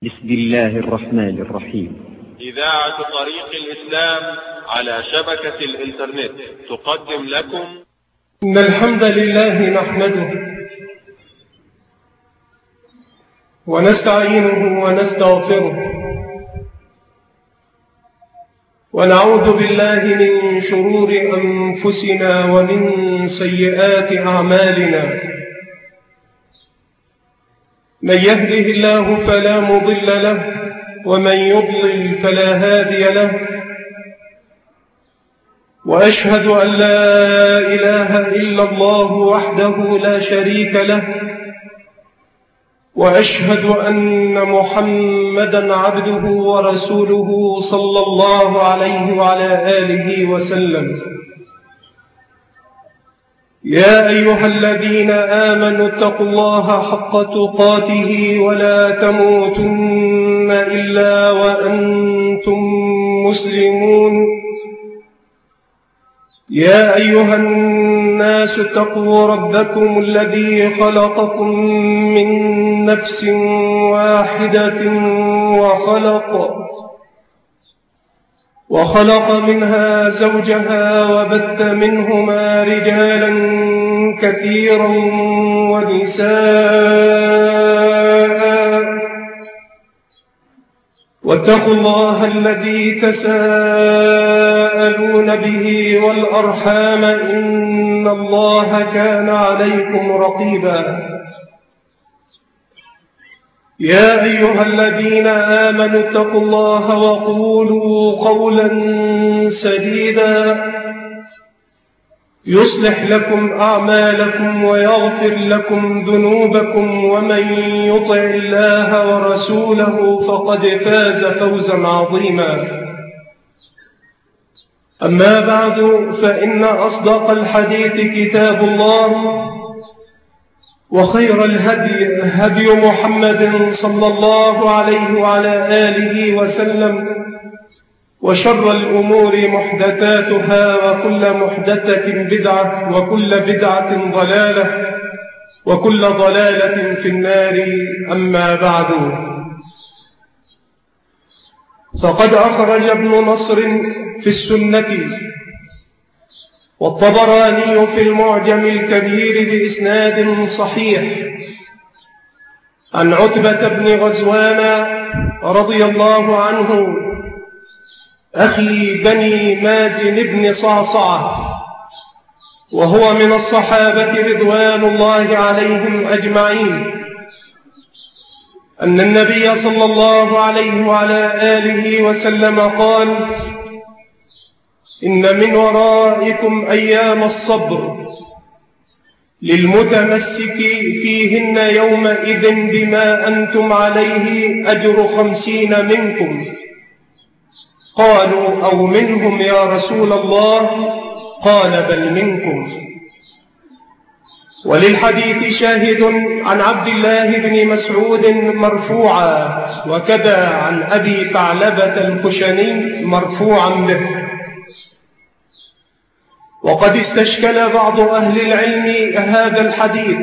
بسم الله الرحمن الرحيم. إذاعة طريق الإسلام على شبكة الإنترنت تقدم لكم إن الحمد لله نحمده ونستعينه ونستغفره ونعوذ بالله من شرور أنفسنا ومن سيئات أعمالنا. من يهده الله فلا مضل له ومن يضلل فلا هادي له، وأشهد أن لا إله إلا الله وحده لا شريك له، وأشهد أن محمدا عبده ورسوله صلى الله عليه وعلى آله وسلم. يا أيها الذين آمنوا اتقوا الله حق تقاته ولا تموتن إلا وأنتم مسلمون. يا أيها الناس اتقوا ربكم الذي خلقكم من نفس واحدة وخلق منها زوجها وبث منهما رجالا كثيرا ونساء، واتقوا الله الذي تساءلون به والأرحام إن الله كان عليكم رقيبا. يا أيها الذين آمنوا اتقوا الله وقولوا قولا سديدا يصلح لكم أعمالكم ويغفر لكم ذنوبكم، ومن يطع الله ورسوله فقد فاز فوزا عظيما. أما بعد، فإن أصدق الحديث كتاب الله، وخير الهدي هدي محمد صلى الله عليه وعلى آله وسلم، وشر الأمور محدثاتها، وكل محدثة بدعة، وكل بدعة ضلالة، وكل ضلالة في النار. أما بعد، فقد أخرج ابن نصر في السنة والطبراني في المعجم الكبير بإسناد صحيح عن عتبة بن غزوان رضي الله عنه أخي بني مازن بن صعصعة، وهو من الصحابة رضوان الله عليهم أجمعين، أن النبي صلى الله عليه وعلى آله وسلم قال: إن من ورائكم أيام الصبر للمتمسك فيهن يومئذ بما أنتم عليه أجر 50 منكم. قالوا: أو منهم يا رسول الله؟ قال: بل منكم. وللحديث شاهد عن عبد الله بن مسعود مرفوعا، وكذا عن أبي ثعلبة الخشني مرفوعا به. وقد استشكل بعض أهل العلم هذا الحديث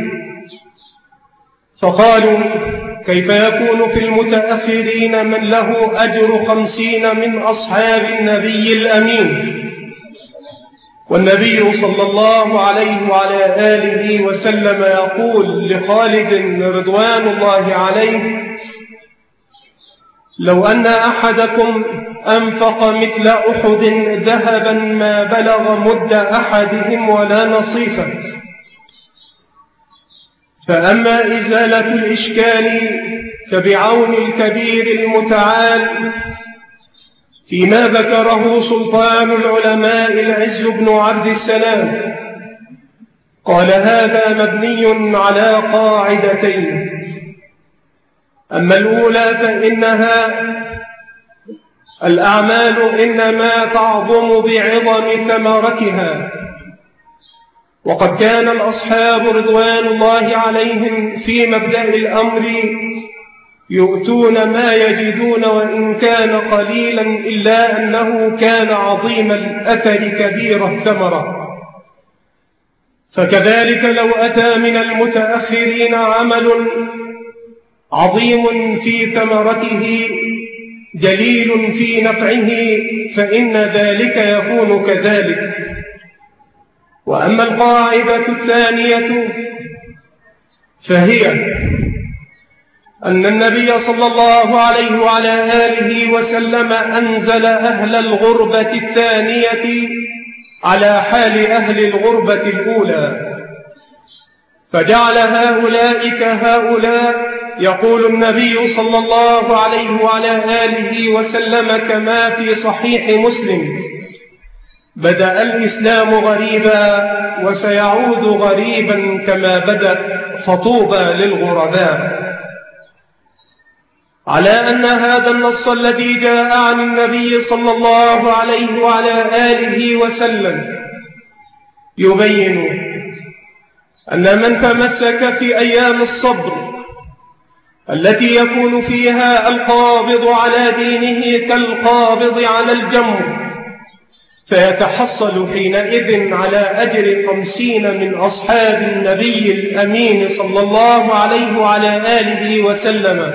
فقالوا: كيف يكون في المتأخرين من له أجر 50 من أصحاب النبي الأمين، والنبي صلى الله عليه وعلى آله وسلم يقول لخالد رضوان الله عليه: لو أن أحدكم أنفق مثل أحد ذهبا ما بلغ مد أحدهم ولا نصيفه. فأما إزالة الإشكال فبعون الكبير المتعال فيما ذكره سلطان العلماء العز بن عبد السلام. قال: هذا مبني على قاعدتين. أما الأولى فإنها الأعمال إنما تعظم بعظم ثمرتها، وقد كان الأصحاب رضوان الله عليهم في مبدأ الأمر يؤتون ما يجدون وإن كان قليلا، إلا أنه كان عظيم الأثر كبير الثمرة. فكذلك لو أتى من المتأخرين عمل عظيم في ثمرته جليل في نفعه، فإن ذلك يكون كذلك. وأما القاعدة الثانية فهي أن النبي صلى الله عليه وعلى آله وسلم أنزل أهل الغربة الثانية على حال أهل الغربة الأولى، فجعل هؤلاء كهؤلاء. يقول النبي صلى الله عليه وعلى آله وسلم كما في صحيح مسلم: بدأ الإسلام غريبا وسيعود غريبا كما بدأ، فطوبى للغرباء. على أن هذا النص الذي جاء عن النبي صلى الله عليه وعلى آله وسلم يبين أن من تمسك في أيام الصبر التي يكون فيها القابض على دينه كالقابض على الجمر، فيتحصل حينئذ على أجر 50 من أصحاب النبي الأمين صلى الله عليه وعلى آله وسلم.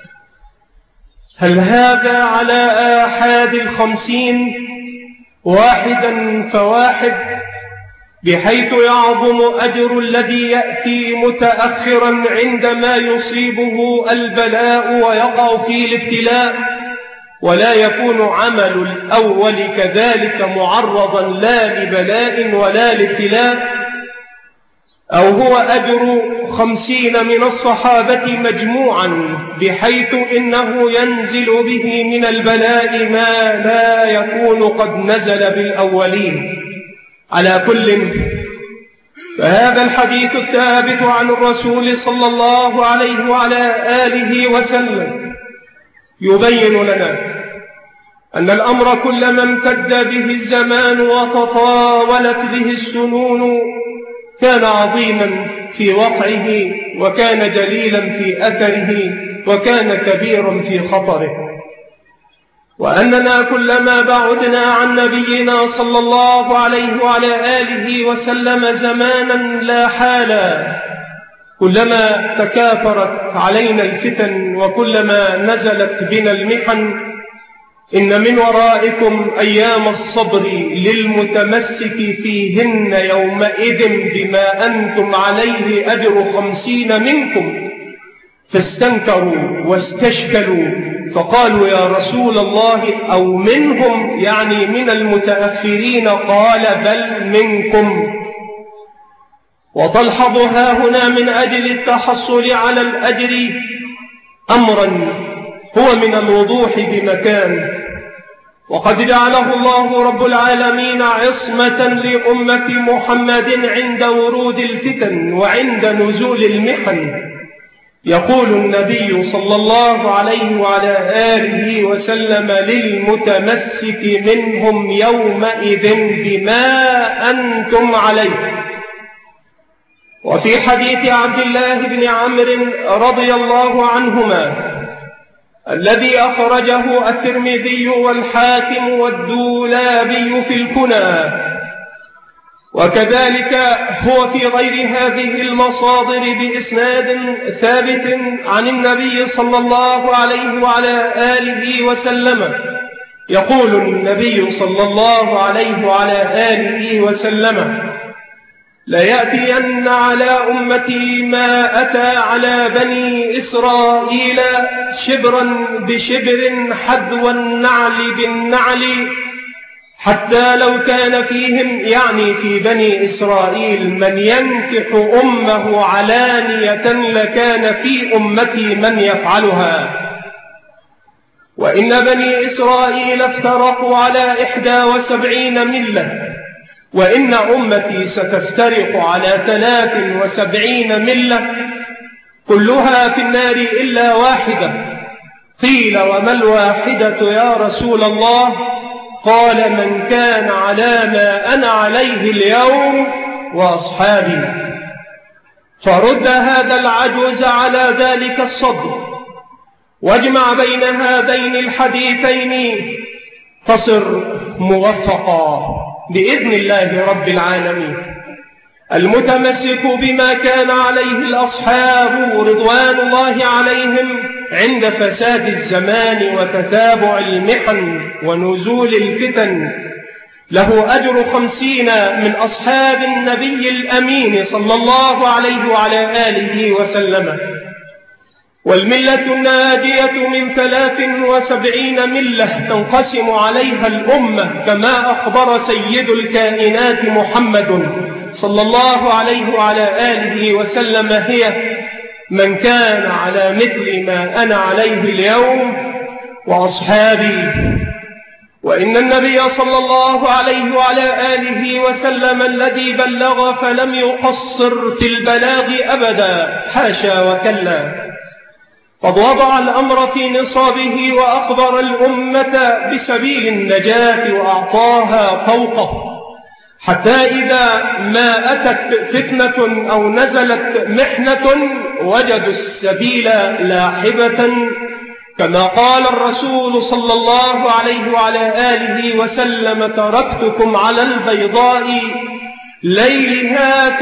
هل هذا على آحاد 50 واحدا فواحد، بحيث يعظم أجر الذي يأتي متأخرا عندما يصيبه البلاء ويقع فيه الابتلاء، ولا يكون عمل الأول كذلك معرضا لا لبلاء ولا لابتلاء؟ أو هو أجر 50 من الصحابة مجموعا، بحيث إنه ينزل به من البلاء ما لا يكون قد نزل بالأولين؟ على كل، فهذا الحديث الثابت عن الرسول صلى الله عليه وعلى آله وسلم يبين لنا أن الأمر كلما امتد به الزمان وتطاولت به السنون كان عظيما في وقعه، وكان جليلا في أثره، وكان كبيرا في خطره. وأننا كلما بعدنا عن نبينا صلى الله عليه وعلى آله وسلم زمانا لا حالا، كلما تكاثرت علينا الفتن وكلما نزلت بنا المحن، إن من ورائكم أيام الصبر للمتمسك فيهن يومئذ بما أنتم عليه أجر 50 منكم. فاستنكروا واستشكلوا فقالوا: يا رسول الله، أو منهم، يعني من المتأخرين؟ قال: بل منكم. وتلحظ هنا من أجل التحصل على الأجر أمرا هو من الوضوح بمكان، وقد جعله الله رب العالمين عصمة لأمة محمد عند ورود الفتن وعند نزول المحن. يقول النبي صلى الله عليه وعلى آله وسلم للمتمسك منهم يومئذ بما أنتم عليه. وفي حديث عبد الله بن عمرو رضي الله عنهما الذي أخرجه الترمذي والحاكم والدولابي في الكنى، وكذلك هو في غير هذه المصادر بإسناد ثابت عن النبي صلى الله عليه وعلى آله وسلم، يقول النبي صلى الله عليه وعلى آله وسلم: ليأتين على أمتي ما أتى على بني إسرائيل شبرا بشبر حذو النعل بالنعل، حتى لو كان فيهم، يعني في بني إسرائيل، من ينكح أمه علانية لكان في أمتي من يفعلها. وإن بني إسرائيل افترقوا على 71 ملة، وإن أمتي ستفترق على 73 ملة، كلها في النار إلا واحدة. قيل: وما الواحدة يا رسول الله؟ قال: من كان على ما أنا عليه اليوم وأصحابي. فرد هذا العجوز على ذلك الصدر، واجمع بين هذين الحديثين، تصر موفقا بإذن الله رب العالمين. المتمسك بما كان عليه الأصحاب رضوان الله عليهم عند فساد الزمان وتتابع المحن ونزول الفتن له أجر 50 من أصحاب النبي الأمين صلى الله عليه وعلى آله وسلم. والملة الناجية من 73 ملة تنقسم عليها الأمة كما أخبر سيد الكائنات محمد صلى الله عليه وعلى آله وسلم هي من كان على مثل ما أنا عليه اليوم وأصحابي. وإن النبي صلى الله عليه وعلى آله وسلم الذي بلغ فلم يقصر في البلاغ أبدا، حاشا وكلا، قد وضع الأمر في نصابه وأخبر الأمة بسبيل النجاة وأعطاها فوقه، حتى إذا ما أتت فتنة أو نزلت محنة وجدوا السبيل لاحبة، كما قال الرسول صلى الله عليه وعلى آله وسلم: تركتكم على البيضاء ليلها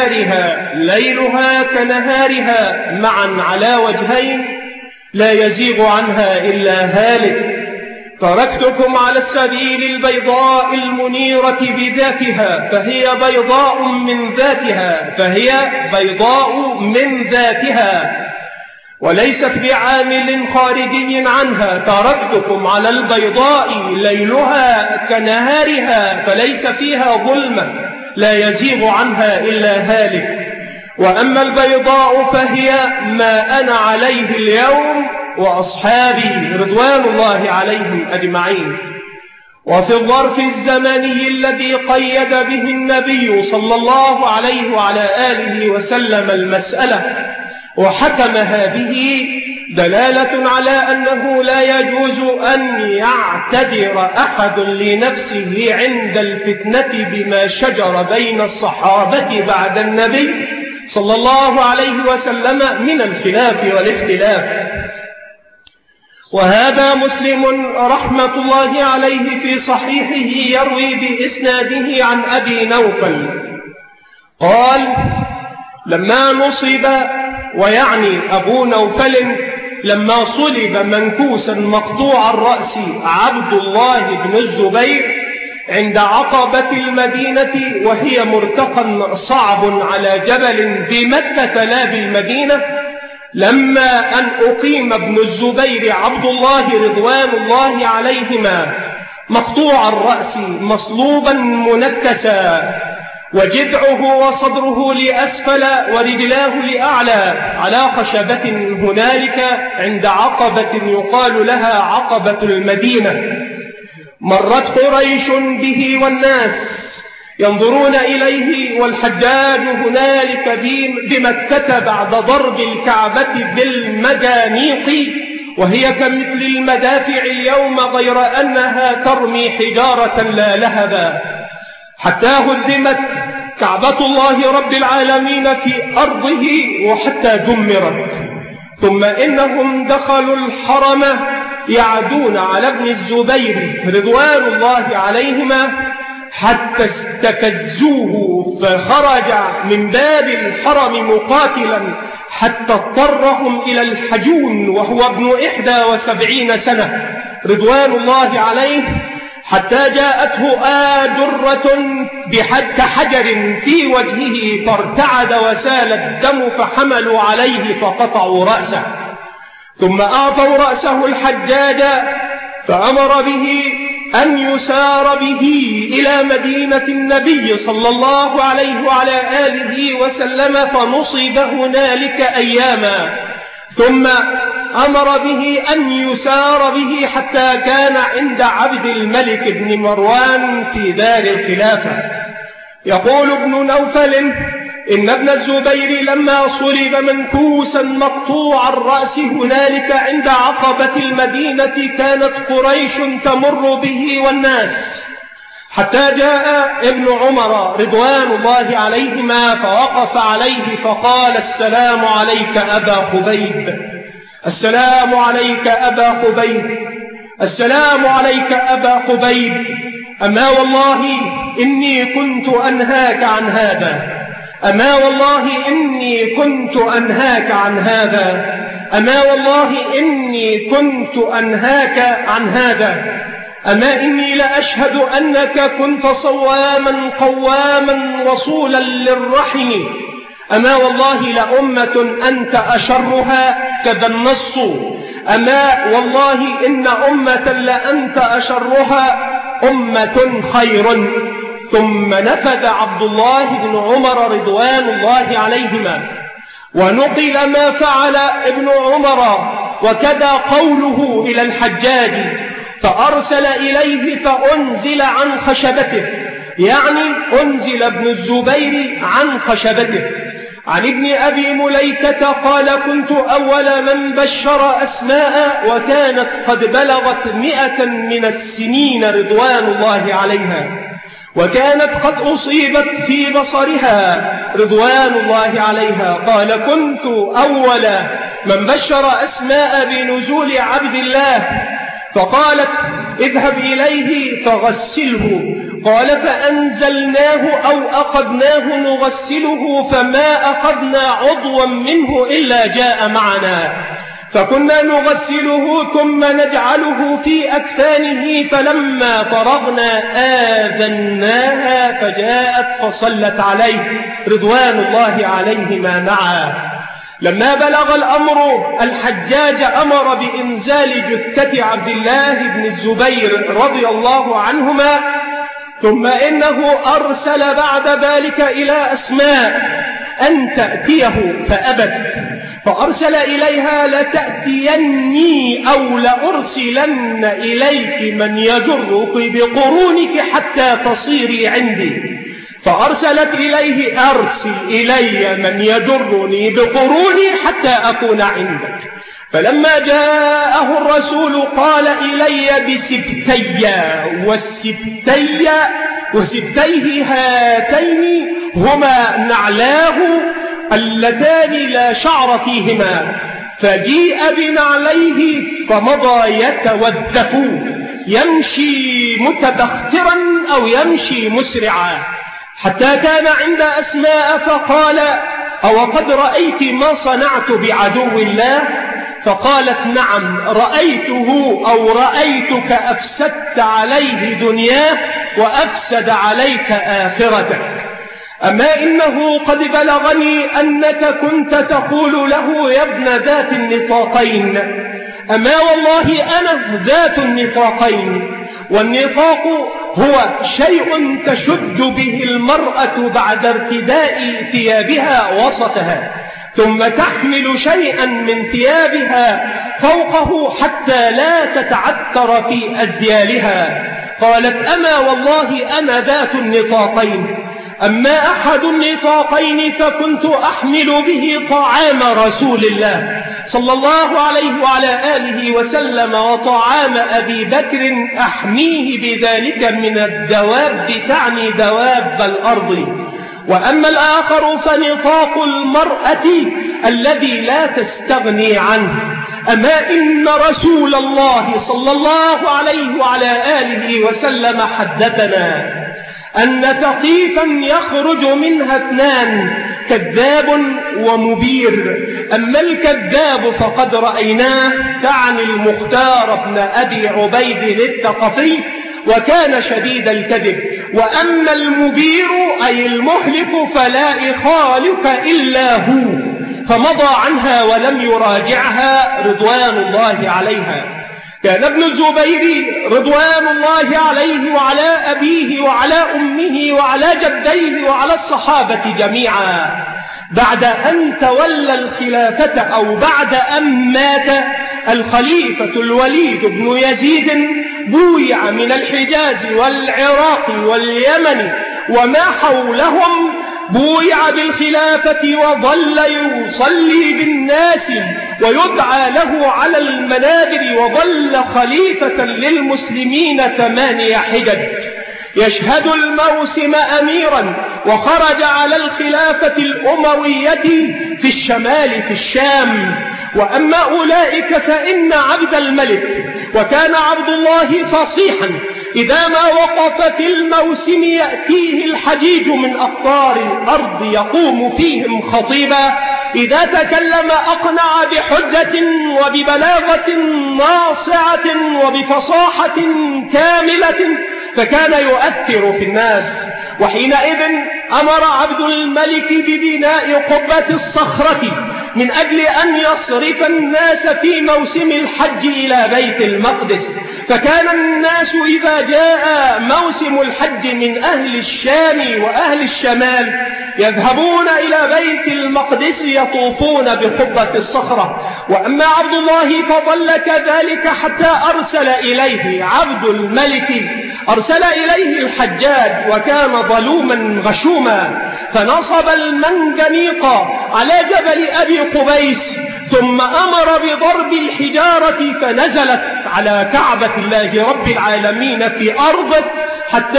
كنهارها معا على وجهين لا يزيغ عنها إلا هالك. تركتكم على السبيل البيضاء المنيرة بذاتها فهي بيضاء من ذاتها وليست بعامل خارجي عنها. تركتكم على البيضاء ليلها كنهارها فليس فيها ظلمة لا يزيغ عنها إلا هالك. وأما البيضاء فهي ما أنا عليه اليوم وأصحابي رضوان الله عليهم أجمعين. وفي الظرف الزمني الذي قيد به النبي صلى الله عليه وعلى آله وسلم المسألة وحكمها به دلالة على أنه لا يجوز أن يعتذر أحد لنفسه عند الفتنة بما شجر بين الصحابة بعد النبي صلى الله عليه وسلم من الخلاف والاختلاف. وهذا مسلم رحمة الله عليه في صحيحه يروي بإسناده عن أبي نوفل قال: لما نصب، ويعني أبو نوفل لما صلب منكوسا مقطوع الرأس عبد الله بن الزبير عند عقبة المدينة، وهي مرتقى صعب على جبل بمكة لا بالمدينة، لما أن أقيم ابن الزبير عبد الله رضوان الله عليهما مقطوع الرأس مصلوبا منكسا، وجذعه وصدره لأسفل ورجلاه لأعلى على خشبة هنالك عند عقبة يقال لها عقبة المدينة. مرت قريش به والناس ينظرون إليه، والحجاج هنالك بمكة بعد ضرب الكعبة بالمجانيق، وهي كمثل المدافع اليوم غير أنها ترمي حجارة لا لهبا، حتى هدمت كعبة الله رب العالمين في أرضه وحتى دمرت. ثم إنهم دخلوا الحرم يعدون على ابن الزبير رضوان الله عليهما حتى استكزوه، فخرج من باب الحرم مقاتلا حتى اضطرهم إلى الحجون وهو ابن 71 سنة رضوان الله عليه، حتى جاءته آجرة كحجر في وجهه فارتعد وسال الدم، فحملوا عليه فقطعوا رأسه، ثم أعطوا رأسه الحجاج فأمر به أن يسار به إلى مدينة النبي صلى الله عليه وعلى آله وسلم، فنصب هنالك أياما، ثم أمر به أن يسار به حتى كان عند عبد الملك بن مروان في دار الخلافة. يقول ابن نوفل: إن ابن الزبير لما صلب منكوسا مقطوع الرأس هنالك عند عقبة المدينة كانت قريش تمر به والناس، حتى جاء ابن عمر رضوان الله عليهما فوقف عليه فقال: السلام عليك أبا خبيب، السلام عليك أبا خبيب، السلام عليك أبا خبيب، أما والله إني كنت أنهاك عن هذا، أما والله إني كنت أنهاك عن هذا، أما والله إني كنت أنهاك عن هذا، أما إني لأشهد أنك كنت صواما قواما رسولا للرحم، أما والله لأمة أنت أشرها كذا النص، أما والله إن أمة لأنت أشرها أمة خير. ثم نفذ عبد الله بن عمر رضوان الله عليهما، ونقل ما فعل ابن عمر وكذا قوله إلى الحجاج، فأرسل إليه فأنزل عن خشبته، يعني أنزل ابن الزبير عن خشبته. عن ابن أبي مليكة قال: كنت أول من بشر أسماء، وكانت قد بلغت 100 من السنين رضوان الله عليها، وكانت قد أصيبت في بصرها رضوان الله عليها. قال: كنت أول من بشر أسماء بنزول عبد الله، فقالت: اذهب إليه فغسله. قال: فأنزلناه أو أخذناه نغسله، فما أخذنا عضوا منه إلا جاء معنا، فكنا نغسله ثم نجعله في أكفانه، فلما فرغنا آذناها فجاءت فصلت عليه رضوان الله عليهما معا. لما بلغ الأمر الحجاج أمر بإنزال جثة عبد الله بن الزبير رضي الله عنهما، ثم إنه أرسل بعد ذلك إلى أسماء أن تأتيه فأبت، فأرسل إليها: لتأتيني أو لأرسلن إليك من يجرك بقرونك حتى تصيري عندي. فأرسلت إليه: أرسل إلي من يجرني بقروني حتى أكون عندك. فلما جاءه الرسول قال: إلي بسبتي، وسبتيه هاتين هما نعلاه اللتان لا شعر فيهما، فجيء بنعليه فمضى يتودف، يمشي متبخترا أو يمشي مسرعا، حتى كان عند أسماء فقال: أو قد رأيت ما صنعت بعدو الله؟ فقالت: نعم رأيته أو رأيتك أفسدت عليه دنياه وأفسد عليك آخرتك. أما إنه قد بلغني أنك كنت تقول له: يا ابن ذات النطاقين. أما والله أنا ذات النطاقين، والنطاق هو شيء تشد به المرأة بعد ارتداء ثيابها وسطها، ثم تحمل شيئا من ثيابها فوقه حتى لا تتعثر في أزيالها. قالت: أما والله أنا ذات النطاقين، أما أحد النطاقين فكنت أحمل به طعام رسول الله صلى الله عليه وعلى آله وسلم، وطعام أبي بكر أحميه بذلك من الدواب، تعني دواب الأرض. وأما الآخر فنطاق المرأة الذي لا تستغني عنه. أما إن رسول الله صلى الله عليه وعلى آله وسلم حدثنا أن ثقيفا يخرج منها 2، كذاب ومبير. أما الكذاب فقد رأيناه، تعني المختار بن أبي عبيد الثقفي، وكان شديد الكذب. وأما المبير أي المهلك فلا يخالك إلا هو، فمضى عنها ولم يراجعها رضوان الله عليها. كان ابن الزبير رضوان الله عليه وعلى أبيه وعلى أمه وعلى جديه وعلى الصحابة جميعا بعد أن تولى الخلافة، أو بعد أن مات الخليفة الوليد بن يزيد، بويع من الحجاز والعراق واليمن وما حولهم، بويع بالخلافة وظل يصلي بالناس ويدعى له على المنابر، وظل خليفة للمسلمين 8 حجج، يشهد الموسم أميرا، وخرج على الخلافة الأموية في الشمال في الشام. وأما أولئك فإن عبد الملك، وكان عبد الله فصيحا إذا ما وقف في الموسم يأتيه الحجيج من أقطار الأرض يقوم فيهم خطيبا، إذا تكلم أقنع بحجة وببلاغة ناصعة وبفصاحة كاملة، فكان يؤثر في الناس. وحينئذ أمر عبد الملك ببناء قبة الصخرة من أجل أن يصرف الناس في موسم الحج إلى بيت المقدس. فكان الناس إذا جاء موسم الحج من أهل الشام وأهل الشمال يذهبون إلى بيت المقدس يطوفون بقبة الصخرة. وأما عبد الله فظل كذلك حتى أرسل إليه عبد الملك، أرسل إليه الحجاج وكان ظلوما غشوما، فنصب المنجنيق على جبل أبي قبيس، ثم أمر بضرب الحجارة فنزلت على كعبة الله رب العالمين في أرضه حتى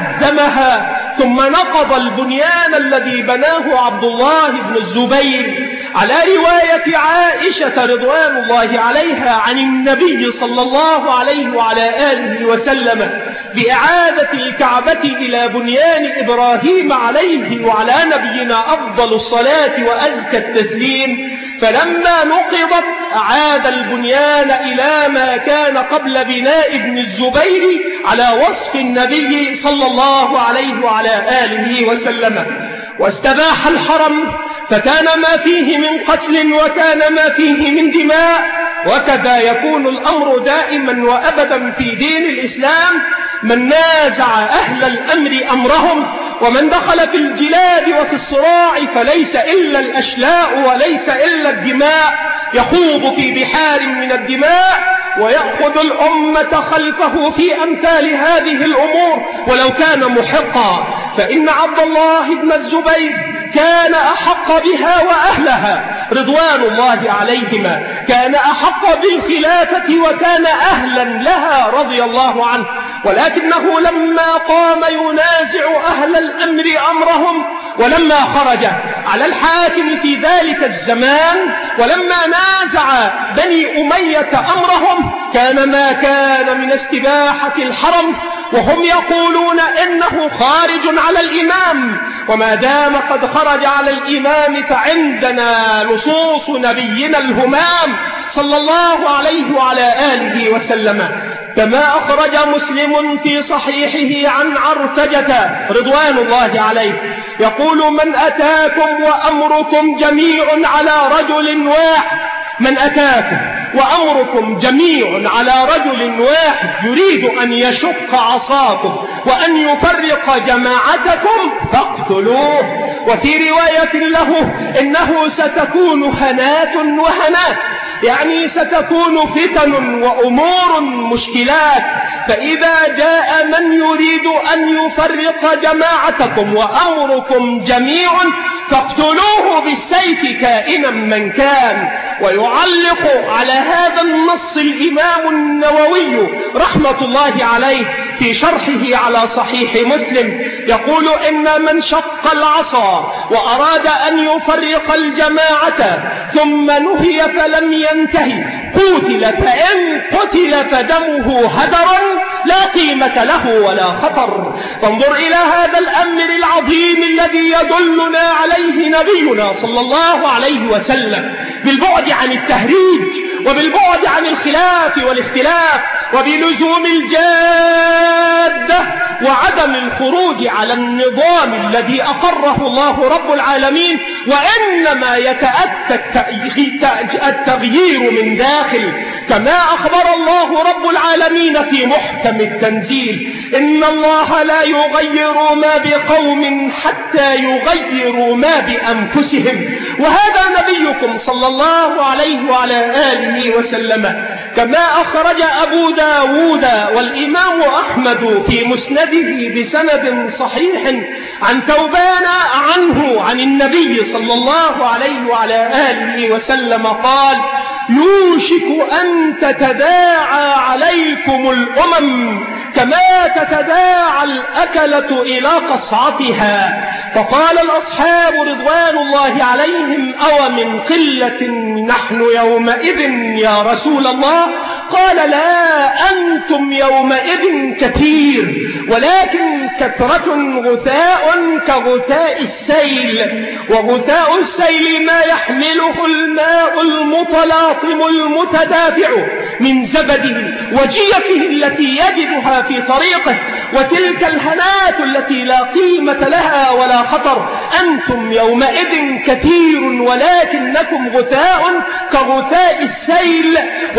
هدمها، ثم نقض البنيان الذي بناه عبد الله بن الزبير على رواية عائشة رضوان الله عليها عن النبي صلى الله عليه وعلى آله وسلم بإعادة الكعبة إلى بنيان إبراهيم عليه وعلى نبينا أفضل الصلاة وأزكى التسليم. فلما نقضت أعاد البنيان إلى ما كان قبل بناء ابن الزبير على وصف النبي صلى الله عليه وعلى آله وسلم. واستباح الحرم، فكان ما فيه من قتل وكان ما فيه من دماء، وكذا يكون الأمر دائما وأبدا في دين الإسلام. من نازع أهل الأمر أمرهم ومن دخل في الجلاد وفي الصراع فليس إلا الأشلاء وليس إلا الدماء، يخوض في بحار من الدماء ويأخذ الأمة خلفه في أمثال هذه الأمور ولو كان محقا. فإن عبد الله بن الزبير كان أحق بها وأهلها رضوان الله عليهما، كان أحق بالخلافة وكان أهلا لها رضي الله عنه، ولكنه لما قام ينازع أهل الأمر أمرهم ولما خرج على الحاكم في ذلك الزمان ولما نازع بني أمية أمرهم كان ما كان من استباحة الحرم، وهم يقولون إنه خارج على الإمام، وما دام قد خرج على الإمام فعندنا نصوص نبينا الهمام صلى الله عليه وعلى آله وسلم. كما أخرج مسلم في صحيحه عن عرتجة رضوان الله عليه يقول: من أتاكم وأمركم جميع على رجل واحد، من أتاكم وأمركم جميع على رجل واحد يريد أن يشق عصاكم وأن يفرق جماعتكم فاقتلوه. وفي رواية له إنه ستكون هنات وهنات، يعني ستكون فتن وأمور مشكلات، فإذا جاء من يريد أن يفرق جماعتكم وأمركم جميع فاقتلوه بالسيف كائنا من كان. ويعلق على هذا النص الإمام النووي رحمة الله عليه في شرحه على صحيح مسلم يقول: إن من شق العصا وأراد أن يفرق الجماعة ثم نهي فلم ينتهي قتل، فإن قتل فدمه هدرا لا قيمة له ولا خطر. فانظر إلى هذا الأمر العظيم الذي يدلنا عليه نبينا صلى الله عليه وسلم بالبعد عن التهريج وبالبعد عن الخلاف والاختلاف وبلزوم الجادة وعدم الخروج على النظام الذي أقره الله رب العالمين، وإنما يتأتى التغيير من داخل، كما أخبر الله رب العالمين في محكم التنزيل: إن الله لا يغير ما بقوم حتى يغيروا ما بأنفسهم. وهذا نبيكم صلى الله عليه وعلى آله وسلم. كما أخرج أبو داود والإمام أحمد في مسنده بسند صحيح عن ثوبان عنه عن النبي صلى الله عليه وعلى آله وسلم قال: يوشك أن تتداعى عليكم الأمم كما تتداعى الأكلة إلى قصعتها. فقال الأصحاب رضوان الله عليهم: أو من قلة نحن يومئذ يا رسول الله؟ قال: لا، أنتم يومئذ كثير ولكن كثرة غثاء كغثاء السيل، وغثاء السيل ما يحمله الماء المتلاطم المتدافع من زبده وجيفه التي يجدها في طريقه، وتلك الهنات التي لا قيمة لها ولا خطر. أنتم يومئذ كثير ولكنكم غثاء كغثاء السيل،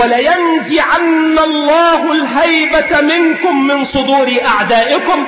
ولينزعن الله الهيبة منكم من صدور أعدائكم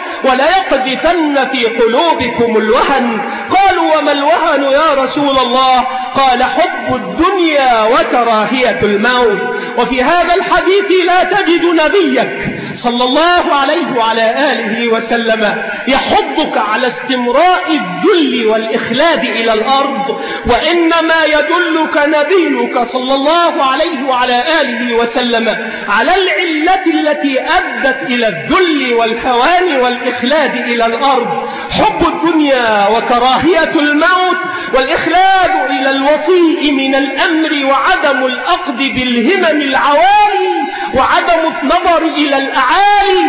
وليقذفن في قلوبكم الوهن. قالوا وما الوهن يا رسول الله؟ قال حب الدنيا وكراهية الموت. وفي هذا الحديث لا تجد نبيك صلى الله عليه وعلى آله وسلم يحضك على استمراء الذل والإخلاد إلى الأرض، وإنما يدلك نبيك صلى الله عليه وعلى آله وسلم على العلة التي أدت إلى الذل والهوان والإخلاد إلى الأرض: حب الدنيا وكراهية الموت، والإخلاد إلى الوطيء من الأمر وعدم الأخذ بالهمم العوالي وعدم النظر إلى الأعالي.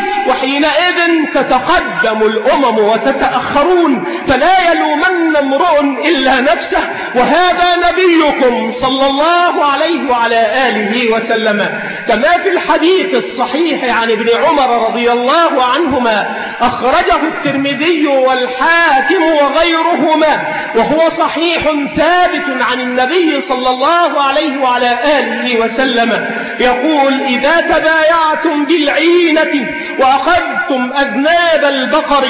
وحينئذ تتقدم الأمم وتتأخرون، فلا يلومن امرؤ إلا نفسه. وهذا نبيكم صلى الله عليه وعلى آله وسلم، كما في الحديث الصحيح عن ابن عمر رضي الله عنهما أخرجه الترمذي والحاكم وغيرهما، وهو صحيح ثابت عن النبي صلى الله عليه وعلى آله وسلم يقول: إذا تبايعتم بالعينة وأخذتم أذناب البقر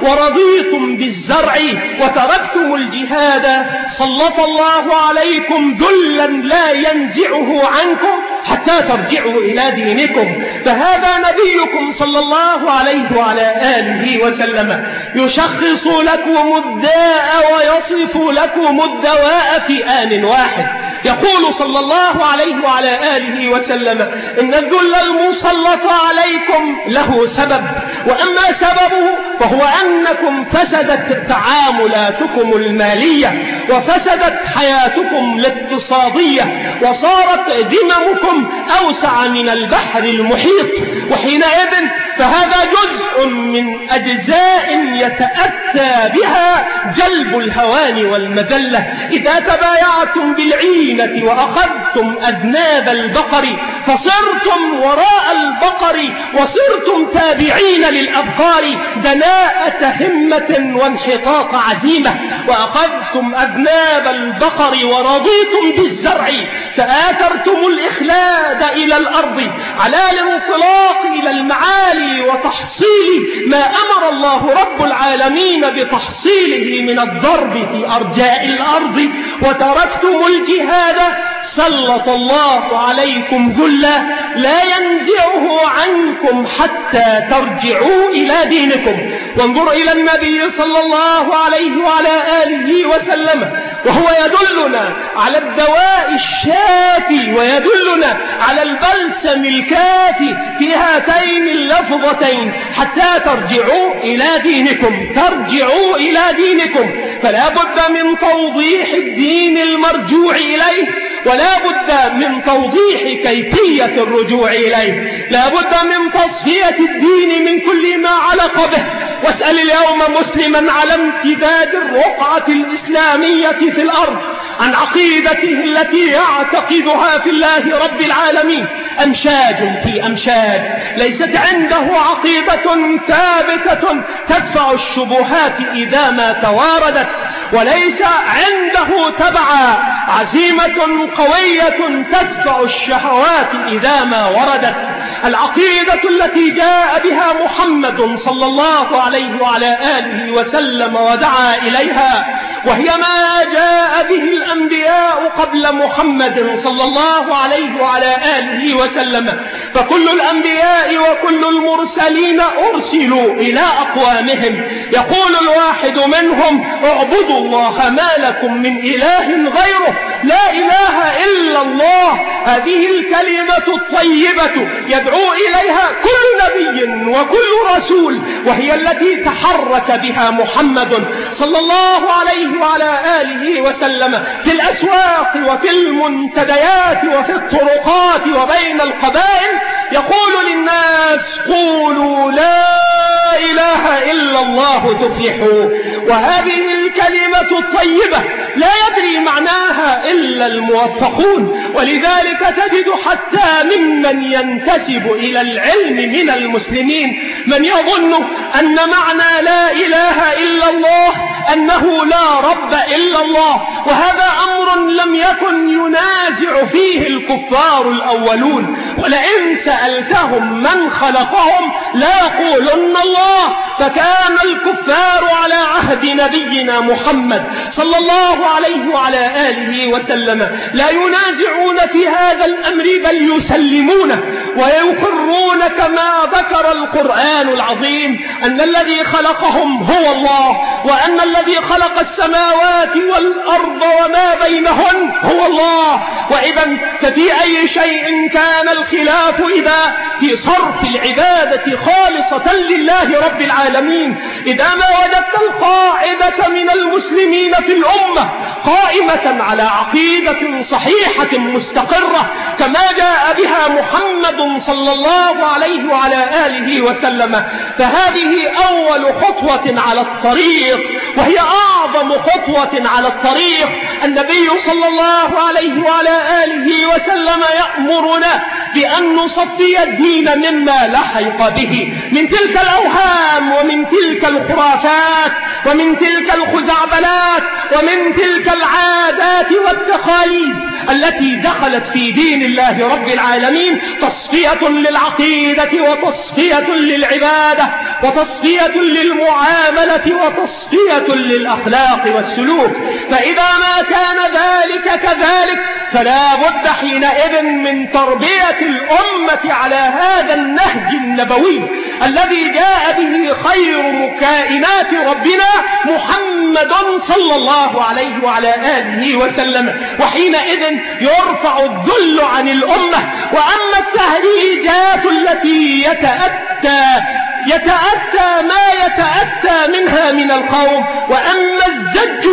ورضيتم بالزرع وتركتم الجهاد سلط الله عليكم ذلا لا ينزعه عنكم حتى ترجعوا إلى دينكم. فهذا نبيكم صلى الله عليه وعلى آله وسلم يشخص لكم الداء ويصف لكم الدواء في آن واحد. يقول صلى الله عليه وعلى آله وسلم: إن الذل المسلط عليكم له سبب، وأما سببه فهو أنكم فسدت تعاملاتكم المالية وفسدت حياتكم الاقتصادية وصارت ذممكم أوسع من البحر المحيط. وحينئذ فهذا جزء من أجزاء يتأتى بها جلب الهوان والمذلة. إذا تبايعتم بالعينة وأخذتم أذناب البقر فصرتم وراء البقر وصرتم تابعين للأبقار دناءة همة وانحطاط عزيمة، وأخذتم أذناب البقر ورضيتم بالزرع فآثرتم الإخلاد إلى الأرض على الانطلاق إلى المعالي وتحصيل ما أمر الله رب العالمين بتحصيله من الضرب في أرجاء الأرض، وتركتم الجهاد سلط الله عليكم ذلا لا ينزعه عنكم حتى ترجعوا إلى دينكم. وانظر إلى النبي صلى الله عليه وعلى آله وسلم وهو يدلنا على الدواء الشافي ويدلنا على البلسم الكافي في هاتين اللفظتين: حتى ترجعوا إلى دينكم، ترجعوا إلى دينكم. فلا بد من توضيح الدين المرجوع إليه، ولا بد من توضيح كيفية الرجوع إليه، لا بد من تصفية الدين من كل ما علق به. واسأل اليوم مسلما على امتداد الرقعة الإسلامية في الأرض عن عقيدته التي يعتقدها في الله رب العالمين، أمشاج في أمشاج، ليست عنده عقيدة ثابتة تدفع الشبهات إذا ما تواردت، وليس عنده تبع عزيمة قوية تدفع الشهوات إذا ما وردت. العقيدة التي جاء بها محمد صلى الله عليه وعلى آله وسلم ودعا إليها، وهي ما جاء به الأنبياء قبل محمد صلى الله عليه وعلى آله وسلم. فكل الأنبياء وكل المرسلين أرسلوا إلى أقوامهم، يقول الواحد منهم: اعبدوا الله ما لكم من إله غيره، لا إله إلا الله. هذه الكلمة الطيبة يدعو إليها كل نبي وكل رسول، وهي التي تحرك بها محمد صلى الله عليه وعلى آله وسلم في الأسواق وفي المنتديات وفي الطرقات وبين القبائل، يقول للناس الناس قولوا لا إله إلا الله تفلحوا. وهذه الكلمة الطيبة لا يدري معناها إلا الموفقون، ولذلك تجد حتى ممن ينتسب إلى العلم من المسلمين من يظن أن معنى لا إله إلا الله أنه لا رب إلا الله، وهذا أمر لم يكن ينازع فيه الكفار الأولون، ولئن سألتهم من خلقهم لا يقولن الله. فكان الكفار على عهد نبينا محمد صلى الله عليه وعلى آله وسلم لا ينازعون في هذا الأمر، بل يسلمونه ويقرون كما ذكر القرآن العظيم أن الذي خلقهم هو الله، وأن الذي خلق السماوات والأرض وما بينهن هو الله. وإذا ففي أي شيء كان الخلاف إذا في صرف العبادة خالصة لله رب العالمين. إذا ما وجدت القاعدة من المسلمين في الأمة قائمة على عقيدة صحيحة مستقرة كما جاء بها محمد صلى الله عليه وعلى آله وسلم، فهذه أول خطوة على الطريق، وهي أعظم خطوة على الطريق. النبي صلى الله عليه وعلى آله وسلم يأمرنا بأن نصفي الدين مما لحق به من تلك الأوهام ومن تلك الخرافات ومن تلك الخزعبلات ومن تلك العادات والتقاليد التي دخلت في دين الله رب العالمين، تصفية للعقيدة وتصفية للعبادة وتصفية للمعاملة وتصفية للأخلاق والسلوك. فإذا ما كان ذلك كذلك فلا بد حينئذ من تربية الأمة على هذا النهج النبوي الذي جاء به خير كائنات ربنا محمد صلى الله عليه وعلى آله وسلم، وحينئذ يرفع الذل عن الأمة. وأما التهريجات التي يتأتى ما يتأتى منها من القوم، وأما الزج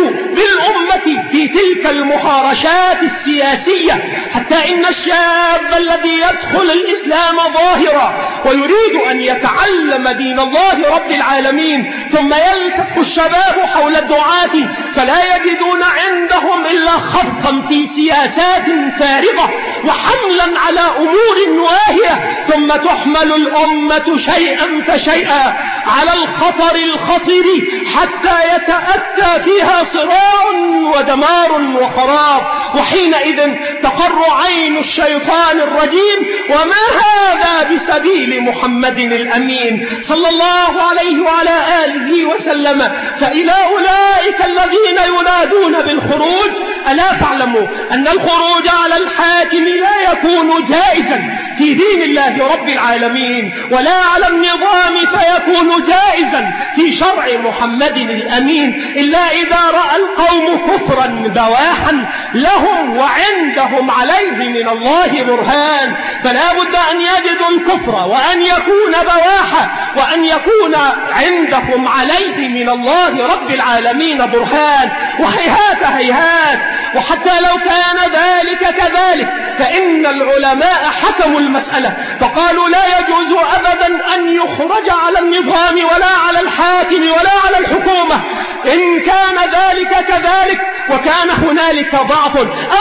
بالأمة في تلك المحارشات السياسية، حتى إن الشاب الذي يدخل الإسلام ظاهرا ويريد أن يتعلم دين الله رب العالمين ثم يلتف الشباب حول الدعاة فلا يجدون عندهم إلا خفقا في سياسات فارغة وحملا على أمور واهية، ثم تحمل الأمة شيئا فشيئا على الخطر الخطير حتى يتأتى فيها صراع ودمار وخراب، وحينئذ تقر عين الشيطان الرجيم. وما هذا بسبيل محمد الأمين صلى الله عليه وعلى آله وسلم. فإلى أولئك الذين ينادون بالخروج، ألا تعلموا أن الخروج على الحاكم لا يكون جائزا في دين الله رب العالمين ولا على النظام فيكون جائزا في شرع محمد الأمين إلا إذا رأى القوم كفرا بواحا لهم وعندهم عليه من الله برهان. فلا بد أن يجدوا الكفر وأن يكون بواحا وأن يكون عندهم عليه من الله رب العالمين برهان. وهيهات هيهات. وحتى لو كان ذلك كذلك فإن العلماء حكموا المسألة فقالوا لا يجوز أبدا أن يخرج على النظام ولا على الحاكم ولا على الحكومة. إن كان ذلك كذلك وكان هنالك ضعف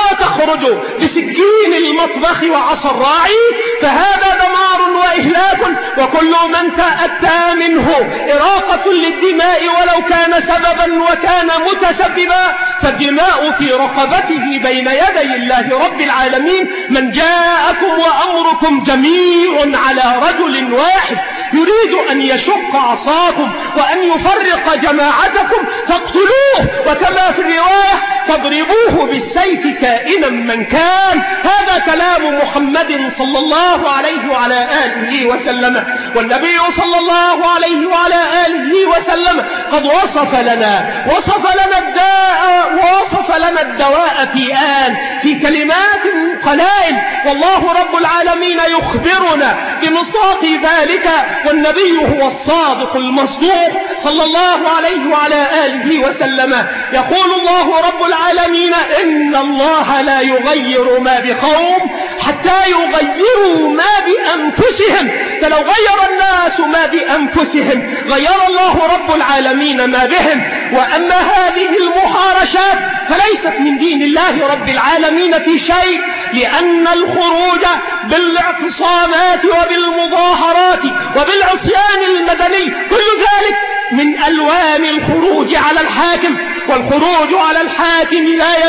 تخرج بسكين المطبخ وعصا الراعي فهذا دمار وإهلاك، وكل من تأتى منه إراقة للدماء ولو كان سببا وكان متسببا فالدماء في رقبته بين يدي الله رب العالمين. من جاءكم وأمركم جميع على رجل واحد يريد أن يشق عصاكم وأن يفرق جماعتكم فاقتلوه، وكما في الرواية فاضربوه بالسيف كائنا من كان. هذا كلام محمد صلى الله عليه وعلى آله وسلم. والنبي صلى الله عليه وعلى آله وسلم قد وصف لنا الداء ووصف لنا الدواء في كلمات قلائل، والله رب العالمين يخبرنا بمصداق ذلك، والنبي هو الصادق المصدوق صلى الله عليه وعلى آله وسلم. يقول الله رب العالمين: إن الله لا يغير ما بقوم حتى يغيروا ما بأنفسهم. فلو غير الناس ما بأنفسهم غير الله رب العالمين ما بهم. وأما هذه المحارشات فليست من دين الله رب العالمين في شيء، لأن الخروج بالاعتصامات وبالمظاهرات وبالعصيان المدني كل ذلك من ألوان الخروج على الحاكم، والخروج على الحاكم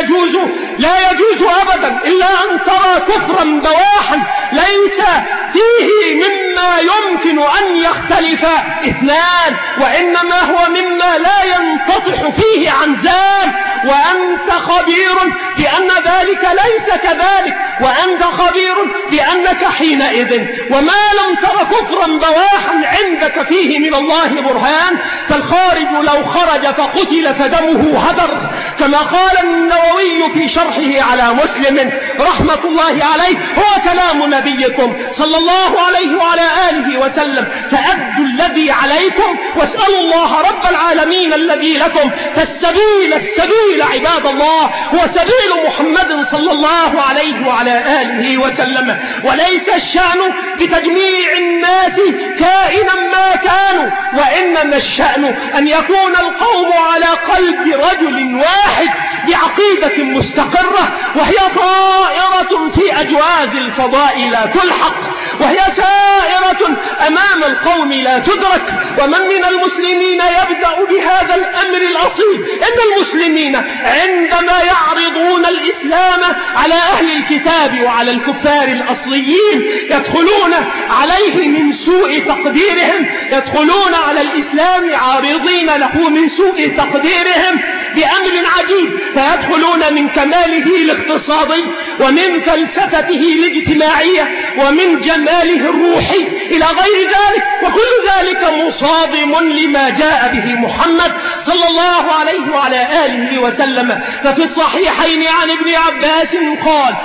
لا يجوز أبدا إلا أن ترى كفرا بواحا ليس فيه مما يمكن أن يختلف اثنان، وإنما هو مما لا ينتطح فيه عنزان. وأنت خبير بأن ذلك ليس كذلك، وأنت خبير بأنك حينئذ وما لم تر كفرا بواحا عندك فيه من الله برهان، فالخارج لو خرج فقتل فدمه هدر، كما قال النووي في شرحه على مسلم رحمة الله عليه: هو كلام نبيكم صلى الله عليه وعلى آله وسلم، فأدوا الذي عليكم واسألوا الله رب العالمين الذي لكم، فالسبيل عباد الله هو سبيل محمد صلى الله عليه وعلى آله وسلم. وليس الشأن بتجميع الناس كائنا ما كانوا، وإنما الشأن أن يكون القوم على قلب رجل واحد بعقيدة مستقرة، وهي طائرة في أجواز الفضاء لا تلحق، وهي سائرة أمام القوم لا تدرك. ومن من المسلمين يبدأ بهذا الأمر الأصيل: إن المسلمين عندما يعرضون الإسلام على أهل الكتاب وعلى الكفار الأصليين يدخلون عليه من سوء تقديرهم، يدخلون على الإسلام عارضين له من سوء تقديرهم بأمر عجيب، فيدخلون من كماله الاقتصادي ومن فلسفته الاجتماعية ومن جماله الروحي إلى غير ذلك، وكل ذلك مصادم لما جاء به محمد صلى الله عليه وعلى آله وسلم. ففي الصحيحين عن ابن عباس قال: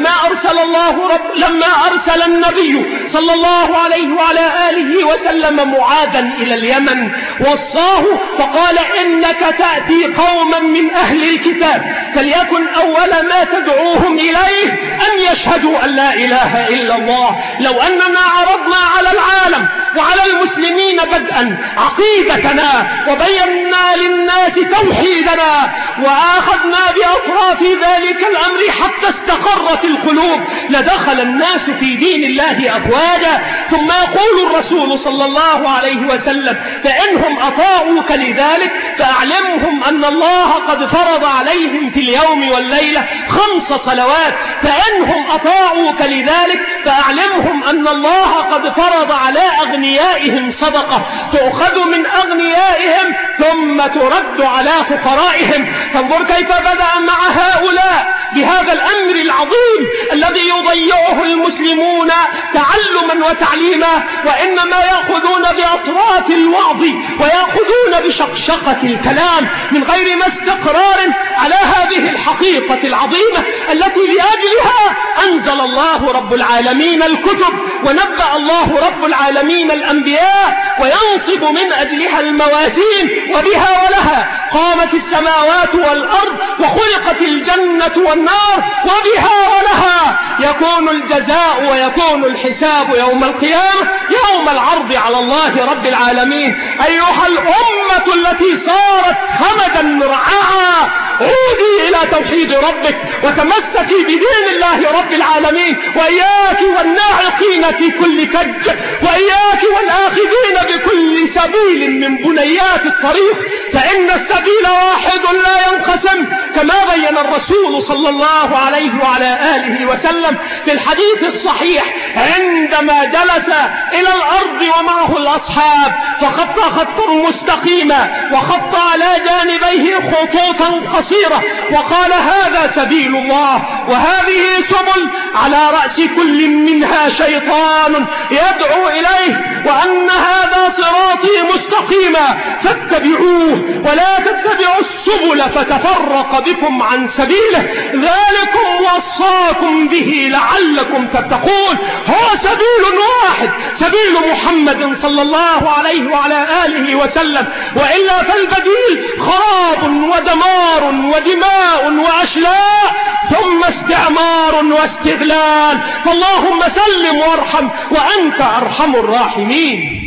لما أرسل النبي صلى الله عليه وعلى آله وسلم معاذا إلى اليمن وصاه فقال: إنك تأتي قوما من أهل الكتاب، فليكن أول ما تدعوهم إليه أن يشهدوا أن لا إله إلا الله. لو أننا عرضنا على العالم وعلى المسلمين بدءا عقيدتنا وبينا للناس توحيدنا وآخذنا بأطراف ذلك الأمر حتى استقرت القلوب لدخل الناس في دين الله أفواجا. ثم يقول الرسول صلى الله عليه وسلم: فإنهم أطاعوك لذلك فأعلمهم أن الله قد فرض عليهم في اليوم والليلة 5 صلوات، فإنهم أطاعوك لذلك فأعلمهم أن الله قد فرض على أغنيائهم صدقة تؤخذ من أغنيائهم ثم ترد على فقرائهم. فانظر كيف بدأ مع هؤلاء بهذا الأمر العظيم الذي يضيعه المسلمون تعلما وتعليما، وإنما يأخذون بأطراف الوعظ ويأخذون بشقشقة الكلام من غير ما استقرار على هذه الحقيقة العظيمة التي لأجلها أنزل الله رب العالمين الكتب ونبأ الله رب العالمين الأنبياء، وينصب من أجلها الموازين، وبها ولها قامت السماوات والأرض وخلقت الجنة والنار، وبها ولها يكون الجزاء ويكون الحساب يوم القيامة يوم العرض على الله رب العالمين. أيها الأمة التي صارت خمدا مرعاها، عودي إلى توحيد ربك وتمسكي بدين الله رب العالمين، وإياك والناعقين في كل كج، وإياك والآخذين بكل سبيل من بنيات الطريق، فإن السبيل واحد لا ينقسم، كما بين الرسول صلى الله عليه وعلى آله وسلم في الحديث الصحيح عندما جلس إلى الأرض ومعه الأصحاب فخط خطا مستقيما وخط على جانبيه خطوطا قصيرة وقال: هذا سبيل الله وهذه سبل، على رأس كل منها شيطان يدعو إليه، وأن هذا صراطي مستقيما فاتبعوه ولا تتبعوا السبل فتفرق بكم عن سبيله ذلكم وصاكم به لعلكم تتقون. هو سبيل واحد، سبيل محمد صلى الله عليه وعلى آله وسلم، وإلا فالبديل خراب ودمار ودماء وأشلاء ثم استعمار واستغلال. فاللهم سلم وارحم وأنت أرحم الراحمين.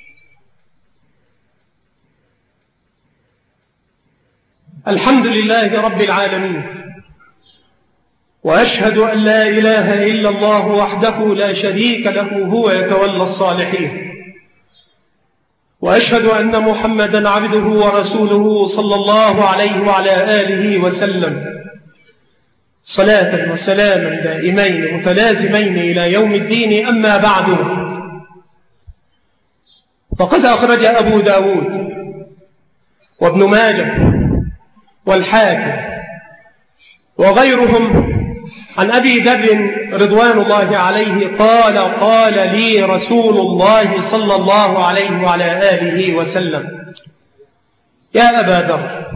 الحمد لله رب العالمين، وأشهد أن لا إله إلا الله وحده لا شريك له هو يتولى الصالحين، وأشهد أن محمدا عبده ورسوله صلى الله عليه وعلى آله وسلم صلاة وسلاما دائمين متلازمين إلى يوم الدين. أما بعد، فقد أخرج أبو داود وابن ماجه والحاكم وغيرهم عن أبي ذر رضوان الله عليه قال لي رسول الله صلى الله عليه وعلى آله وسلم: يا أبا ذر،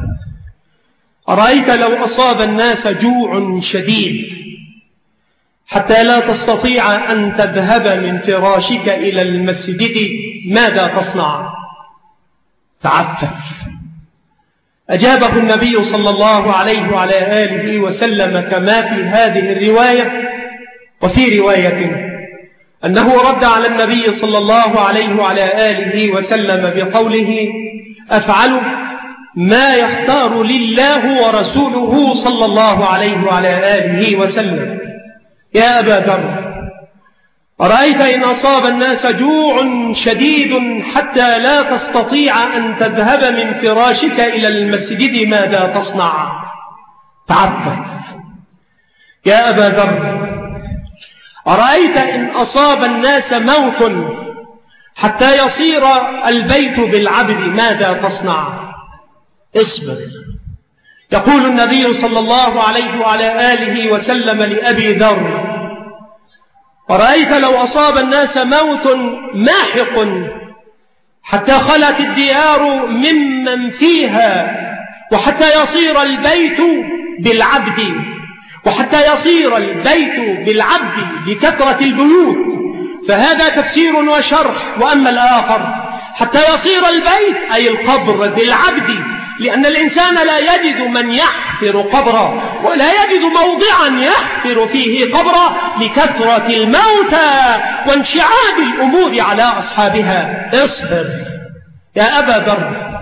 أرأيت لو أصاب الناس جوع شديد حتى لا تستطيع أن تذهب من فراشك إلى المسجد ماذا تصنع؟ تعفف. أجابه النبي صلى الله عليه وعلى آله وسلم كما في هذه الرواية. وفي رواية أنه رد على النبي صلى الله عليه وعلى آله وسلم بقوله: أفعل ما يختار لله ورسوله صلى الله عليه وعلى آله وسلم. يا أبا ذر، أرأيت إن أصاب الناس جوع شديد حتى لا تستطيع أن تذهب من فراشك إلى المسجد ماذا تصنع؟ تعفف. يا أبا ذر، أرأيت إن أصاب الناس موت حتى يصير البيت بالعبد ماذا تصنع؟ اصبر. يقول النبي صلى الله عليه وعلى آله وسلم لأبي ذر: أرأيت لو أصاب الناس موت ماحق حتى خلت الديار ممن فيها، وحتى يصير البيت بالعبد، وحتى يصير البيت بالعبد لكثرة البيوت، فهذا تفسير وشرح. وأما الآخر حتى يصير البيت أي القبر بالعبد، لأن الإنسان لا يجد من يحفر قبرا ولا يجد موضعا يحفر فيه قبرا لكثرة الموتى وانشعاب الأمور على أصحابها. اصبر. يا أبا ذر،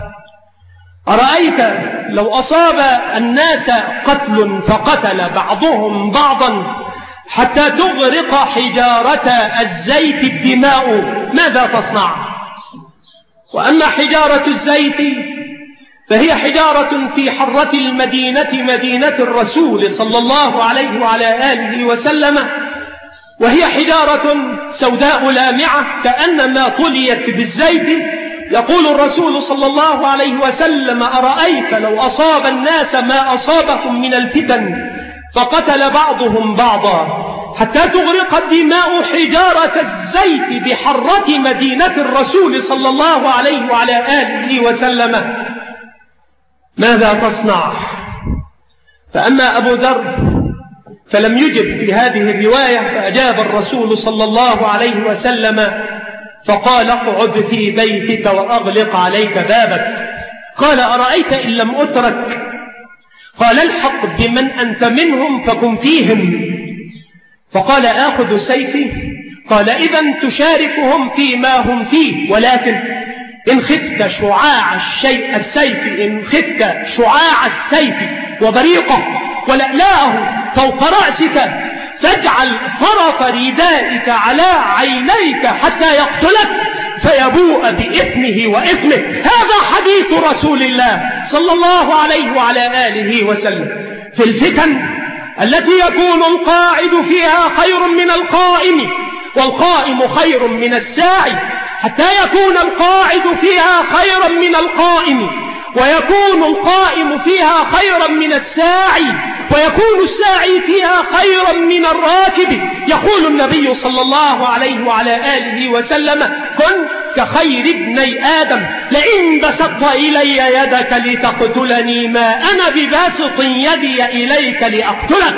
أرأيت لو أصاب الناس قتل فقتل بعضهم بعضا حتى تغرق حجارة الزيت الدماء ماذا تصنع؟ وأما حجارة الزيت فهي حجارة في حرة المدينة، مدينة الرسول صلى الله عليه وعلى آله وسلم، وهي حجارة سوداء لامعة كأنما طليت بالزيت. يقول الرسول صلى الله عليه وسلم: أرأيت لو أصاب الناس ما أصابهم من الفتن فقتل بعضهم بعضا حتى تغرق الدماء حجارة الزيت بحرة مدينة الرسول صلى الله عليه وعلى آله وسلم ماذا تصنع؟ فأما أبو ذر فلم يجب في هذه الرواية، فأجاب الرسول صلى الله عليه وسلم فقال: اقعد في بيتك وأغلق عليك بابك. قال: أرأيت إن لم أترك؟ قال: الحق بمن أنت منهم فكن فيهم. فقال: آخذ سيفي؟ قال: إذن تشاركهم فيما هم فيه، ولكن إن خفت شعاع السيف، إن خفت شعاع السيف وبريقه ولألاه فوق رأسك فاجعل طرف ردائك على عينيك حتى يقتلك فيبوء بإثمه وإثمه. هذا حديث رسول الله صلى الله عليه وعلى آله وسلم. في الفتن التي يكون القاعد فيها خير من القائم، والقائم خير من الساعي، حتى يكون القاعد فيها خيرا من القائم، ويكون القائم فيها خيرا من الساعي، ويكون الساعي فيها خيرا من الراكب. يقول النبي صلى الله عليه وعلى آله وسلم: كن كخير ابني آدم لئن بسطت إلي يدك لتقتلني ما أنا بباسط يدي إليك لأقتلك.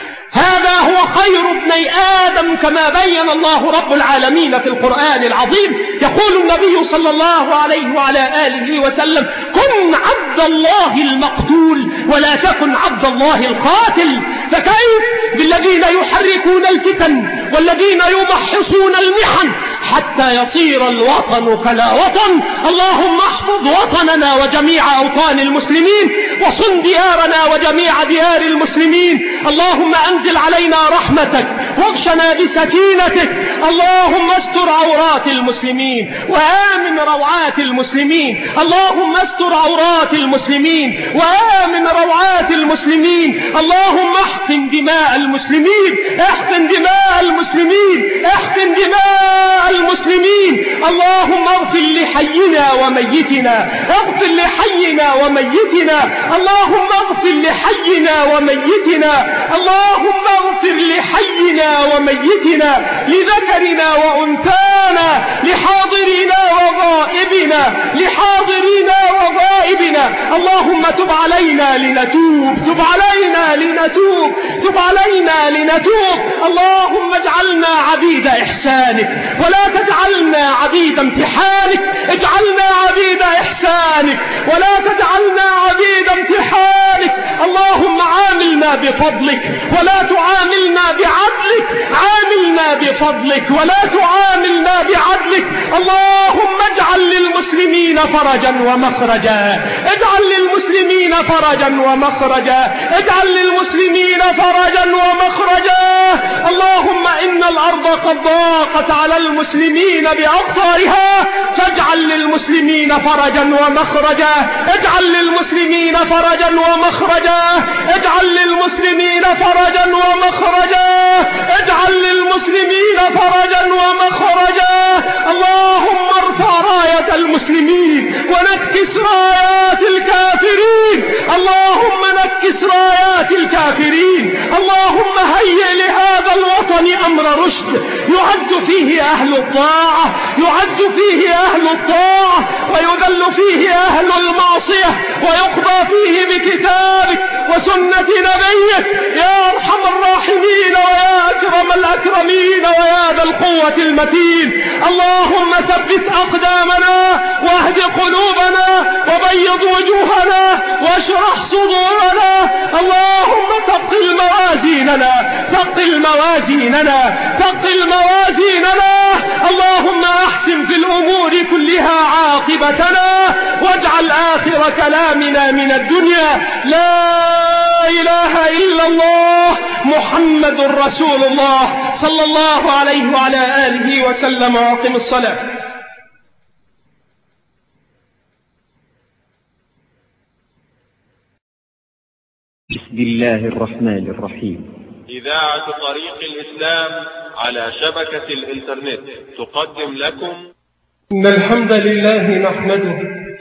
هذا هو خير ابني آدم كما بين الله رب العالمين في القرآن العظيم. يقول النبي صلى الله عليه وعلى آله وسلم: كن عبد الله المقتول ولا تكن عبد الله القاتل. فكيف بالذين يحركون الفتن والذين يمحصون المحن حتى يصير الوطن كلا وطن؟ اللهم احفظ وطننا وجميع أوطان المسلمين، وصن ديارنا وجميع ديار المسلمين. اللهم أنزل علينا رحمتك واغشنا بسكينتك. اللهم استر عورات المسلمين وآمن روعات المسلمين. اللهم استر عورات المسلمين وآمن روعات المسلمين. اللهم احقن دماء المسلمين، احقن دماء المسلمين، احقن دماء المسلمين. اللهم اغفر لحينا وميتنا، اغفر لحينا وميتنا. اللهم اغفر لحينا وميتنا. اللهم اغفر لحينا وميتنا، لذكرنا وأنثانا، لحاضرنا وغائبنا، لحاضرنا وغائبنا. اللهم تب علينا لنتوب، تب علينا لنتوب، تب علينا لنتوب. اللهم اجعلنا عبيد إحسانك ولا تجعلنا عبيد امتحانك. اجعلنا عبيد إحسانك ولا تجعلنا عبيد امتحانك. اللهم عاملنا بفضلك ولا تعاملنا بعدلك، عاملنا بفضلك ولا تعاملنا بعدلك. اللهم اجعل للمسلمين فرجا ومخرجا، اجعل للمسلمين فرجا ومخرجا، اجعل للمسلمين فرجا ومخرجا. اللهم إن الأرض قد ضاقت على المسلمين بأقطارها، فاجعل للمسلمين فرجا ومخرجا، اجعل للمسلمين فرجا ومخرجا، اجعل للمسلمين فرجا ومخرجا، اجعل للمسلمين فرجا ومخرجا. اللهم ارفع راية المسلمين ونكس رايات الكافرين. اللهم نكس رايات الكافرين. اللهم هيئ لهذا الوطن أمر رشد يعز فيه أهل الطاعة، يعز فيه أهل الطاعة ويذل فيه أهل المعصية، ويقضى فيه بكتابك وسنة نبيك يا أرحم الراحمين ويا أكرم الأكرمين ويا ذا القوة المتين. اللهم ثبت أقدامنا واهد قلوبنا وبيض وجوهنا واشرح صدورنا. اللهم ثقل موازيننا، ثقل موازيننا، ثقل موازيننا. اللهم أحسن في الأمور كلها عاقبتنا، واجعل آخر كلامنا من الدنيا لا إله إلا الله محمد رسول الله صلى الله عليه وعلى آله وسلم. وأقم الصلاة. بسم الله الرحمن الرحيم. إذاعة طريق الإسلام على شبكة الإنترنت تقدم لكم. إن الحمد لله نحمده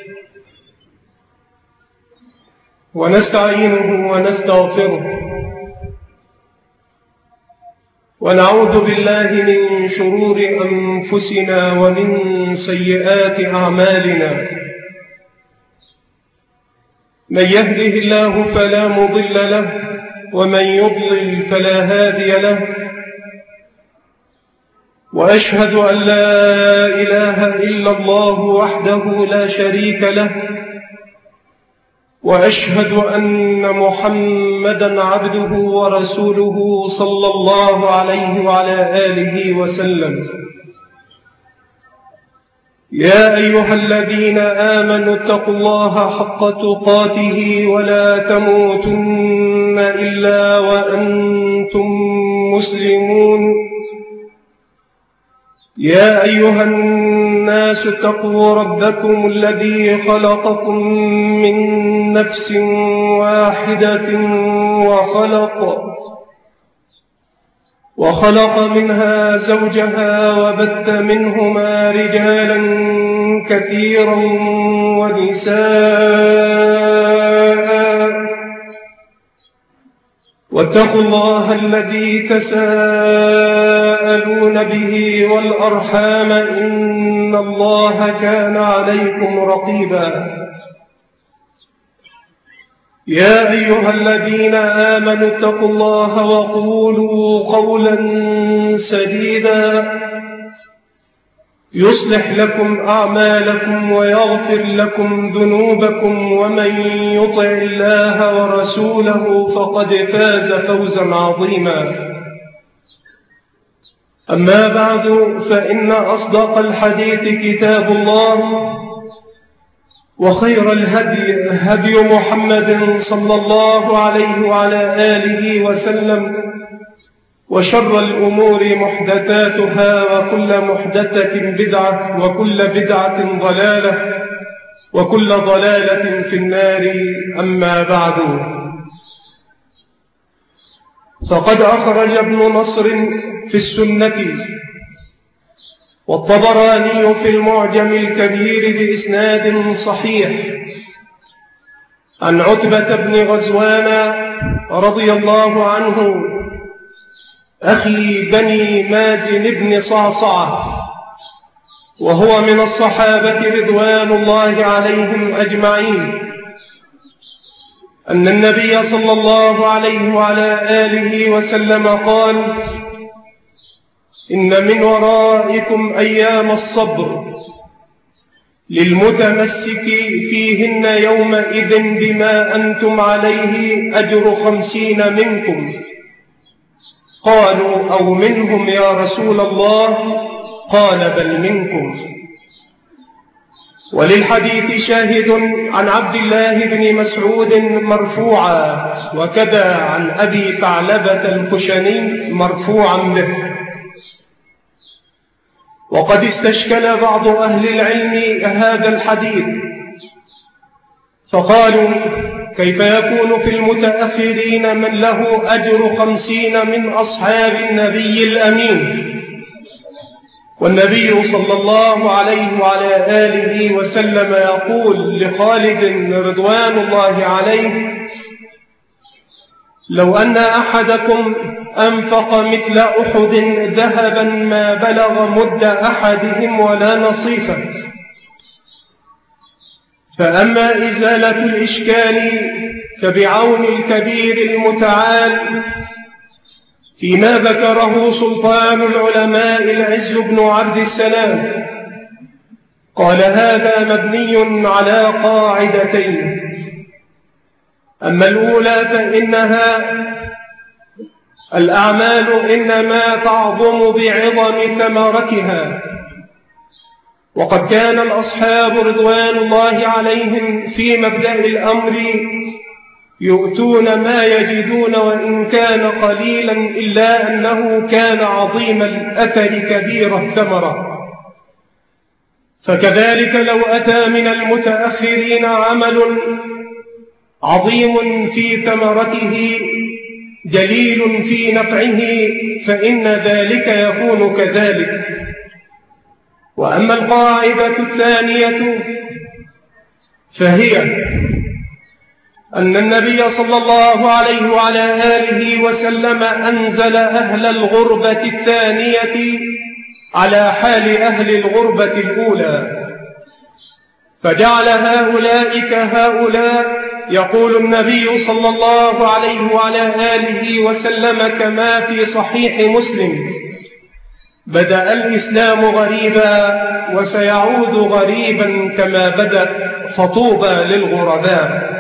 ونستعينه ونستغفره، ونعوذ بالله من شرور أنفسنا ومن سيئات أعمالنا. من يهده الله فلا مضل له، ومن يضلل فلا هادي له. وأشهد أن لا إله إلا الله وحده لا شريك له، وأشهد أن محمدا عبده ورسوله صلى الله عليه وعلى آله وسلم. يا أيها الذين آمنوا اتقوا الله حق تقاته ولا تموتن إلا وأنتم مسلمون. يا أيها الناس اتقوا ربكم الذي خلقكم من نفس واحدة وخلق منها زوجها، وبث منهما رجالا كثيرا ونساء، واتقوا الله الذي تساءلون به والأرحام إن الله كان عليكم رقيبا. يا أيها الذين آمنوا اتقوا الله وقولوا قولا سديدا يصلح لكم أعمالكم ويغفر لكم ذنوبكم ومن يطع الله ورسوله فقد فاز فوزا عظيما. أما بعد فإن أصدق الحديث كتاب الله وخير الهدي هدي محمد صلى الله عليه وعلى آله وسلم وشر الأمور محدثاتها وكل محدثة بدعة وكل بدعة ضلالة وكل ضلالة في النار. أما بعد فقد أخرج ابن نصر في السنة والطبراني في المعجم الكبير بإسناد صحيح عن عتبة بن غزوان رضي الله عنه أخي بني مازن بن صعصعة، وهو من الصحابة رضوان الله عليهم أجمعين، أن النبي صلى الله عليه وعلى آله وسلم قال: إن من ورائكم أيام الصبر للمتمسك فيهن يومئذ بما أنتم عليه أجر 50 منكم. قالوا: أو منهم يا رسول الله؟ قال: بل منكم. وللحديث شاهد عن عبد الله بن مسعود مرفوعا، وكذا عن أبي ثعلبة الخشني مرفوعا به. وقد استشكل بعض أهل العلم هذا الحديث فقالوا: كيف يكون في المتأخرين من له أجر 50 من أصحاب النبي الأمين، والنبي صلى الله عليه وعلى آله وسلم يقول لخالد رضوان الله عليه: لو أن أحدكم أنفق مثل أحد ذهبا ما بلغ مد أحدهم ولا نصيفه. فأما إزالة الإشكال فبعون الكبير المتعال فيما ذكره سلطان العلماء العز بن عبد السلام، قال: هذا مبني على قاعدتين. أما الأولى فإنها الأعمال إنما تعظم بعظم ثمرتها، وقد كان الأصحاب رضوان الله عليهم في مبدأ الأمر يؤتون ما يجدون وإن كان قليلا، إلا أنه كان عظيم الأثر كبير الثمرة. فكذلك لو أتى من المتأخرين عمل عظيم في ثمرته جليل في نفعه فإن ذلك يكون كذلك. وأما القاعدة الثانية فهي أن النبي صلى الله عليه وعلى آله وسلم أنزل أهل الغربة الثانية على حال أهل الغربة الأولى، فجعل هؤلاء كهؤلاء. يقول النبي صلى الله عليه وعلى آله وسلم كما في صحيح مسلم: بدأ الإسلام غريبا وسيعود غريبا كما بدأ، فطوبى للغرباء.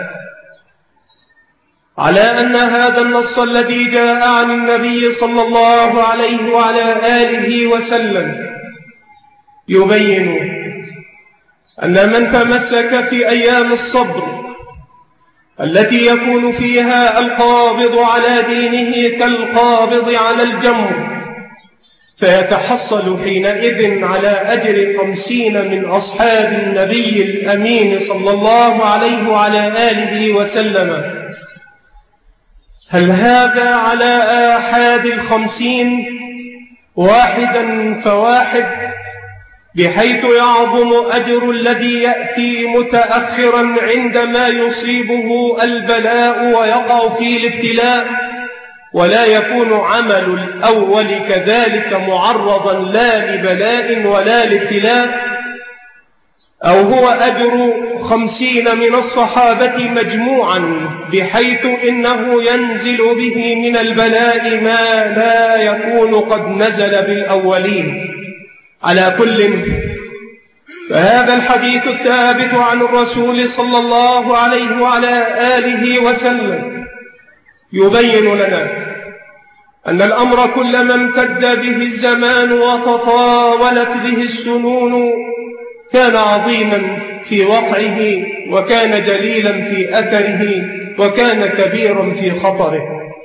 على أن هذا النص الذي جاء عن النبي صلى الله عليه وعلى آله وسلم يبين أن من تمسك في أيام الصبر التي يكون فيها القابض على دينه كالقابض على الجمر، فيتحصل حينئذ على أجر 50 من أصحاب النبي الأمين صلى الله عليه وعلى آله وسلم. هل هذا على آحاد 50 واحدا فواحد، بحيث يعظم أجر الذي يأتي متأخرا عندما يصيبه البلاء ويقع فيه الابتلاء، ولا يكون عمل الأول كذلك معرضا لا لبلاء ولا لابتلاء، أو هو أجر 50 من الصحابة مجموعا، بحيث إنه ينزل به من البلاء ما لا يكون قد نزل بالأولين. على كل، فهذا الحديث الثابت عن الرسول صلى الله عليه وعلى آله وسلم يبين لنا أن الأمر كلما امتد به الزمان وتطاولت به السنون كان عظيما في وقعه، وكان جليلا في أثره، وكان كبيرا في خطره،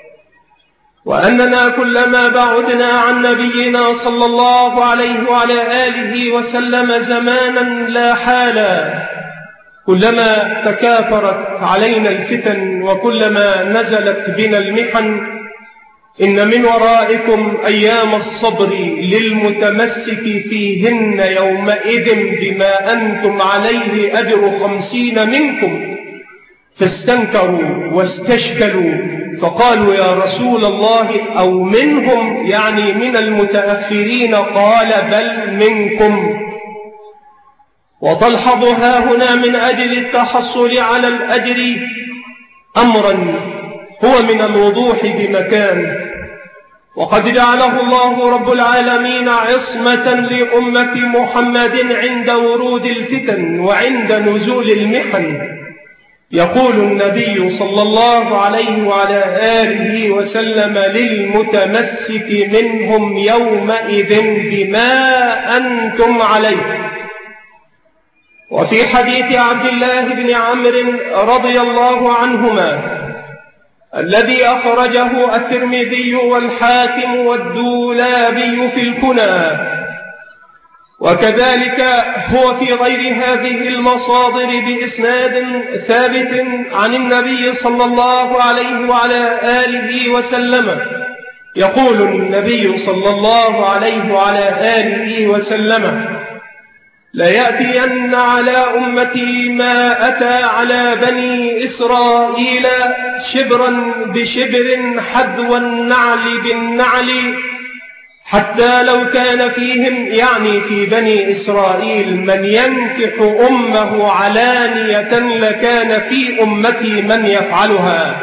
وأننا كلما بعدنا عن نبينا صلى الله عليه وعلى آله وسلم زمانا لا حالا، كلما تكاثرت علينا الفتن وكلما نزلت بنا المحن، إن من ورائكم أيام الصبر للمتمسك فيهن يومئذ بما أنتم عليه أجر 50 منكم. فاستنكروا واستشكلوا فقالوا يا رسول الله أو منهم، يعني من المتأخرين، قال بل منكم. وتلحظ هنا من أجل التحصل على الأجر أمرا هو من الوضوح بمكان، وقد جعله الله رب العالمين عصمة لأمة محمد عند ورود الفتن وعند نزول المحن. يقول النبي صلى الله عليه وعلى آله وسلم للمتمسك منهم يومئذ بما أنتم عليه. وفي حديث عبد الله بن عمرو رضي الله عنهما الذي أخرجه الترمذي والحاكم والدولابي في الكنى، وكذلك هو في غير هذه المصادر بإسناد ثابت عن النبي صلى الله عليه وعلى آله وسلم، يقول النبي صلى الله عليه وعلى آله وسلم: ليأتين على أمتي ما أتى على بني إسرائيل شبرا بشبر حذو النعل بالنعل، حتى لو كان فيهم، يعني في بني إسرائيل، من ينكح أمه علانية لكان في أمتي من يفعلها.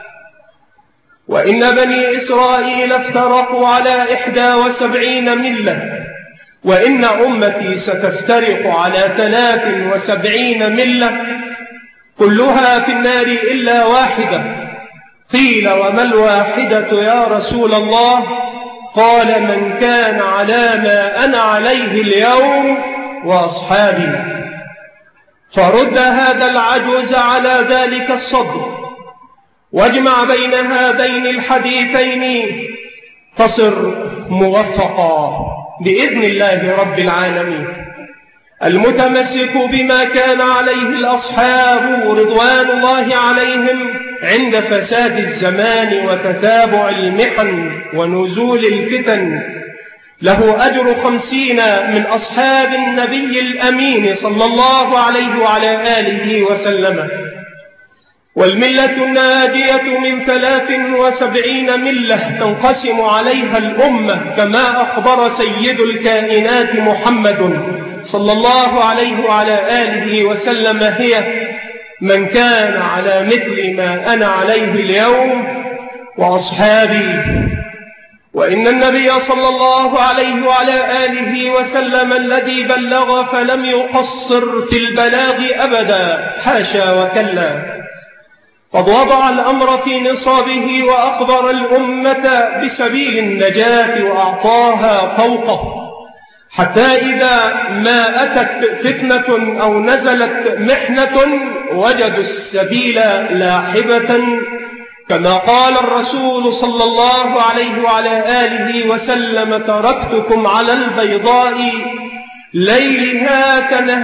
وإن بني إسرائيل افترقوا على 71 ملة، وإن أمتي ستفترق على 73 ملة كلها في النار إلا واحدة. قيل وما الواحدة يا رسول الله؟ قال من كان على ما أنا عليه اليوم وأصحابي. فرد هذا العجوز على ذلك الصدر، واجمع بين هذين الحديثين، تصر موفقا بإذن الله رب العالمين. المتمسك بما كان عليه الأصحاب رضوان الله عليهم عند فساد الزمان وتتابع المحن ونزول الفتن له أجر 50 من أصحاب النبي الأمين صلى الله عليه وعلى آله وسلم. والملة الناجية من 73 ملة تنقسم عليها الأمة، كما أخبر سيد الكائنات محمد صلى الله عليه وعلى آله وسلم: هي من كان على مثل ما أنا عليه اليوم وأصحابي. وإن النبي صلى الله عليه وعلى آله وسلم الذي بلغ فلم يقصر في البلاغ أبدا، حاشا وكلا، قد وضع الأمر في نصابه وأخبر الأمة بسبيل النجاة وأعطاها فوقه، حتى إذا ما أتت فتنة أو نزلت محنة وجدوا السبيل لاحبة، كما قال الرسول صلى الله عليه وعلى آله وسلم: تركتكم على البيضاء ليلها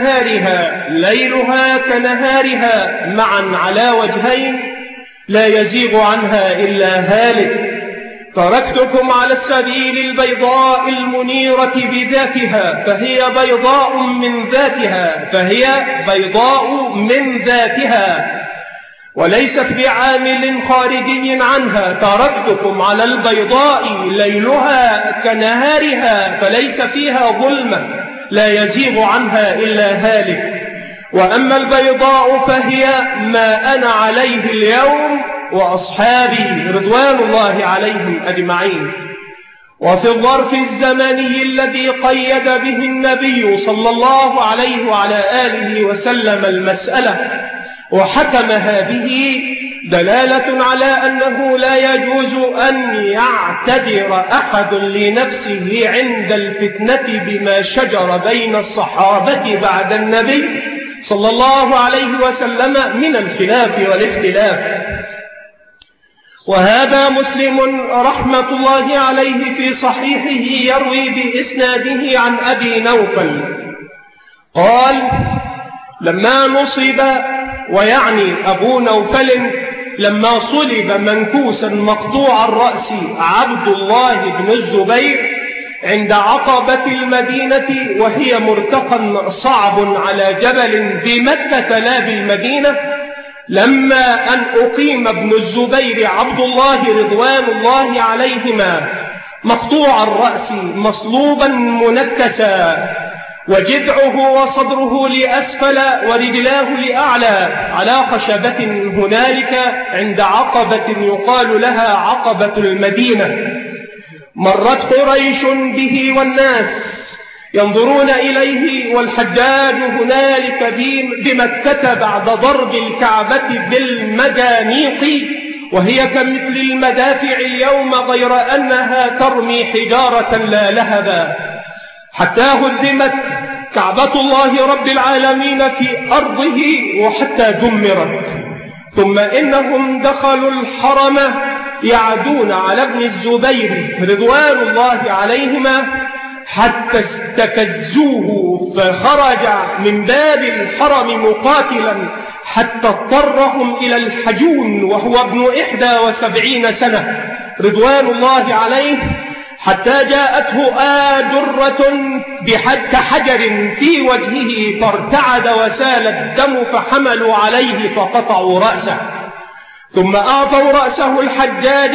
كنهارها معا على وجهين لا يزيغ عنها إلا هالك. تركتكم على السبيل البيضاء المنيرة بذاتها، فهي بيضاء من ذاتها، وليست بعامل خارجي عنها. تركتكم على البيضاء ليلها كنهارها فليس فيها ظلمة لا يزيغ عنها إلا هالك. وأما البيضاء فهي ما أنا عليه اليوم وأصحابي رضوان الله عليهم أجمعين. وفي الظرف الزمني الذي قيد به النبي صلى الله عليه وعلى آله وسلم المسألة وحكمها به دلالة على أنه لا يجوز أن يعتذر أحد لنفسه عند الفتنة بما شجر بين الصحابة بعد النبي صلى الله عليه وسلم من الخلاف والاختلاف. وهذا مسلم رحمة الله عليه في صحيحه يروي بإسناده عن أبي نوفل قال: لما نصب، ويعني أبو نوفل لما صلب منكوسا مقطوع الرأس عبد الله بن الزبير عند عقبة المدينة، وهي مرتقى صعب على جبل بمكة لا بالمدينة، لما أن أقيم ابن الزبير عبد الله رضوان الله عليهما مقطوع الرأس مصلوبا منكسا، وجذعه وصدره لأسفل ورجلاه لأعلى على خشبة هنالك عند عقبة يقال لها عقبة المدينة. مرت قريش به والناس ينظرون إليه، والحجاج هنالك بمكة بعد ضرب الكعبة بالمجانيق، وهي كمثل المدافع اليوم غير أنها ترمي حجارة لا لهبا، حتى هدمت كعبة الله رب العالمين في أرضه وحتى دمرت. ثم إنهم دخلوا الحرم يعدون على ابن الزبير رضوان الله عليهما حتى استفزوه، فخرج من باب الحرم مقاتلا حتى اضطرهم إلى الحجون وهو ابن 71 سنة رضوان الله عليه، حتى جاءته آجرة كحجر في وجهه فارتعد وسال الدم، فحملوا عليه فقطعوا رأسه، ثم أعطوا رأسه الحجاج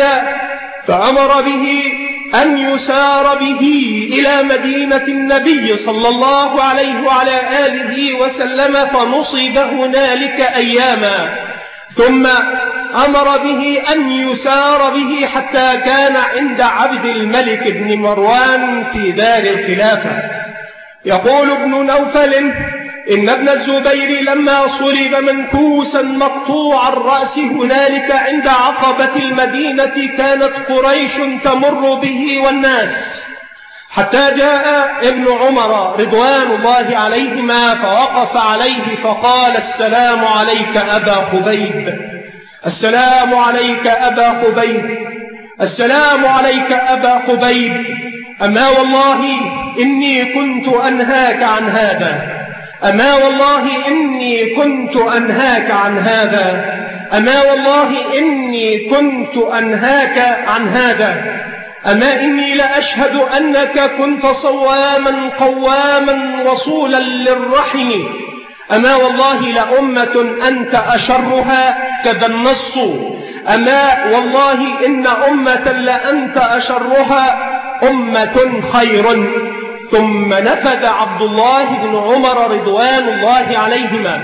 فأمر به أن يسار به إلى مدينة النبي صلى الله عليه وعلى آله وسلم، فنصب هنالك أياما، ثم أمر به أن يسار به حتى كان عند عبد الملك بن مروان في دار الخلافة. يقول ابن نوفل: إن ابن الزبير لما صلب منكوسا مقطوع الرأس هنالك عند عقبة المدينة كانت قريش تمر به والناس، حتى جاء ابن عمر رضوان الله عليهما فوقف عليه فقال: السلام عليك أبا خبيب، السلام عليك أبا خبيب، السلام عليك أبا خبيب، أما والله إني كنت أنهاك عن هذا، أما والله إني كنت أنهاك عن هذا، أما والله إني كنت أنهاك عن هذا، أما إني لأشهد أنك كنت صواما قواما وصولا للرحم، أما والله لأمة أنت أشرها كذا النص، أما والله إن أمة لأنت أشرها أمة خير. ثم نفذ عبد الله بن عمر رضوان الله عليهما.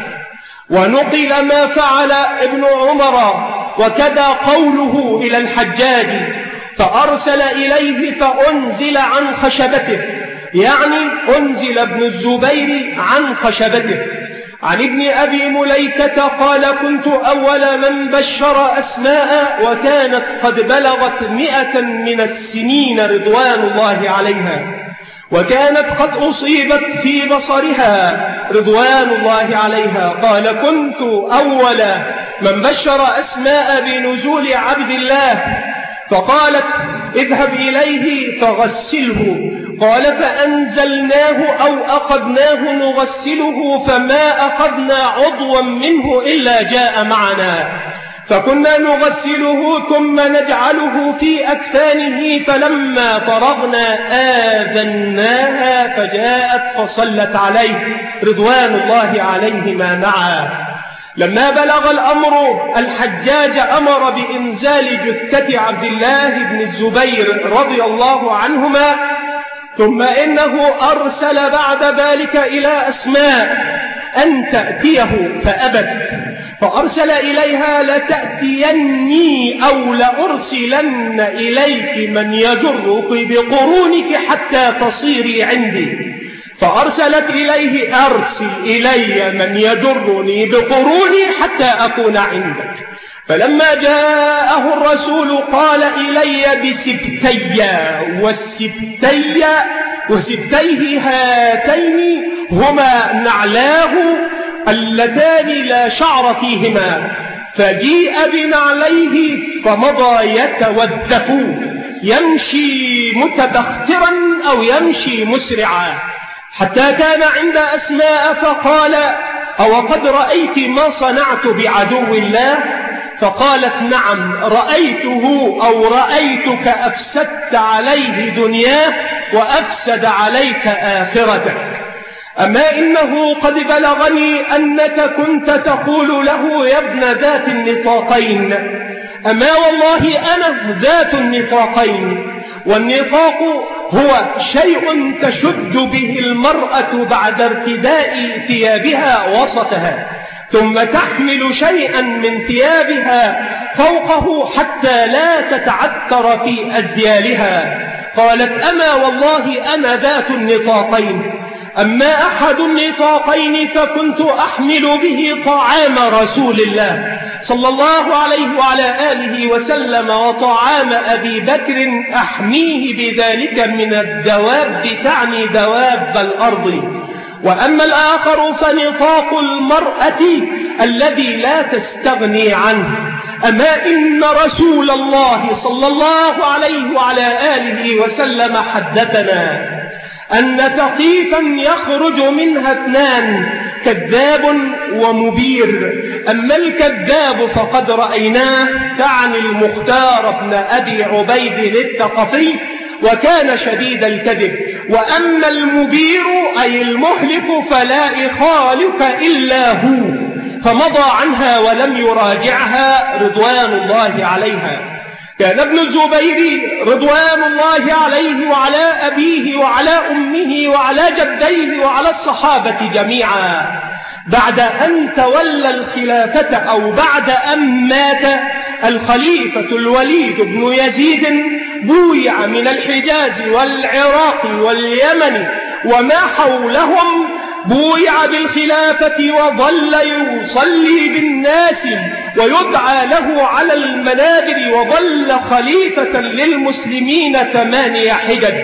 ونقل ما فعل ابن عمر وكذا قوله إلى الحجاج، فأرسل إليه فأنزل عن خشبته، يعني أنزل ابن الزبير عن خشبته. عن ابن أبي مليكة قال: كنت أول من بشر أسماء، وكانت قد بلغت 100 من السنين رضوان الله عليها، وكانت قد أصيبت في بصرها رضوان الله عليها. قال: كنت أول من بشر أسماء بنزول عبد الله، فقالت: اذهب إليه فغسله. قال: فأنزلناه أو أخذناه نغسله، فما أخذنا عضوا منه إلا جاء معنا، فكنا نغسله ثم نجعله في أكفانه، فلما فرغنا آذناها فجاءت فصلت عليه رضوان الله عليهما معا. لما بلغ الأمر الحجاج أمر بإنزال جثة عبد الله بن الزبير رضي الله عنهما، ثم إنه أرسل بعد ذلك إلى أسماء أن تأتيه فأبت، فأرسل إليها لتأتيني أو لأرسلن إليك من يجرك بقرونك حتى تصيري عندي. فأرسلت إليه أرسل إلي من يجرني بقروني حتى أكون عندك. فلما جاءه الرسول قال إلي بسبتي، وسبتيه هاتين هما نعلاه اللتان لا شعر فيهما، فجيء بنعليه فمضى يتودف يمشي متبخترا أو يمشي مسرعا، حتى كان عند أسماء فقال: أو قد رأيت ما صنعت بعدو الله؟ فقالت: نعم رأيته أو رأيتك أفسدت عليه دنياه وأفسد عليك آخرتك. أما إنه قد بلغني أنك كنت تقول له: يا ابن ذات النطاقين. أما والله أنا ذات النطاقين، والنطاق هو شيء تشد به المرأة بعد ارتداء ثيابها وسطها، ثم تحمل شيئا من ثيابها فوقه حتى لا تتعثر في أزيالها. قالت: أما والله أنا ذات النطاقين. أما أحد النطاقين فكنت أحمل به طعام رسول الله صلى الله عليه وعلى آله وسلم وطعام أبي بكر أحميه بذلك من الدواب، تعني دواب الأرض. وأما الآخر فنطاق المرأة الذي لا تستغني عنه. أما إن رسول الله صلى الله عليه وعلى آله وسلم حدثنا أن ثقيفا يخرج منها اثنان، كذاب ومبير. أما الكذاب فقد رأيناه، تعني المختار بن أبي عبيد الثقفي، وكان شديد الكذب. وأما المبير أي المهلك فلا يخالك إلا هو، فمضى عنها ولم يراجعها رضوان الله عليها. كان ابن الزبير رضوان الله عليه وعلى أبيه وعلى أمه وعلى جديه وعلى الصحابة جميعا بعد أن تولى الخلافة أو بعد أن مات الخليفة الوليد بن يزيد، بويع من الحجاز والعراق واليمن وما حولهم، بويع بالخلافة وظل يصلي بالناس ويدعى له على المنابر، وظل خليفة للمسلمين 8 حجج،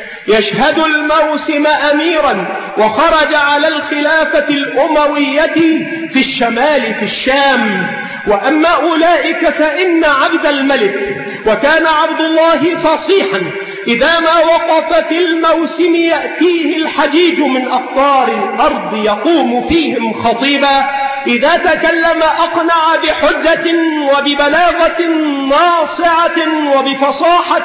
يشهد الموسم أميرا، وخرج على الخلافة الأموية في الشمال في الشام. وأما أولئك فإن عبد الملك، وكان عبد الله فصيحا، إذا ما وقف في الموسم يأتيه الحجيج من أقطار الأرض يقوم فيهم خطيبا، إذا تكلم أقنع بحجة وببلاغة ناصعة وبفصاحة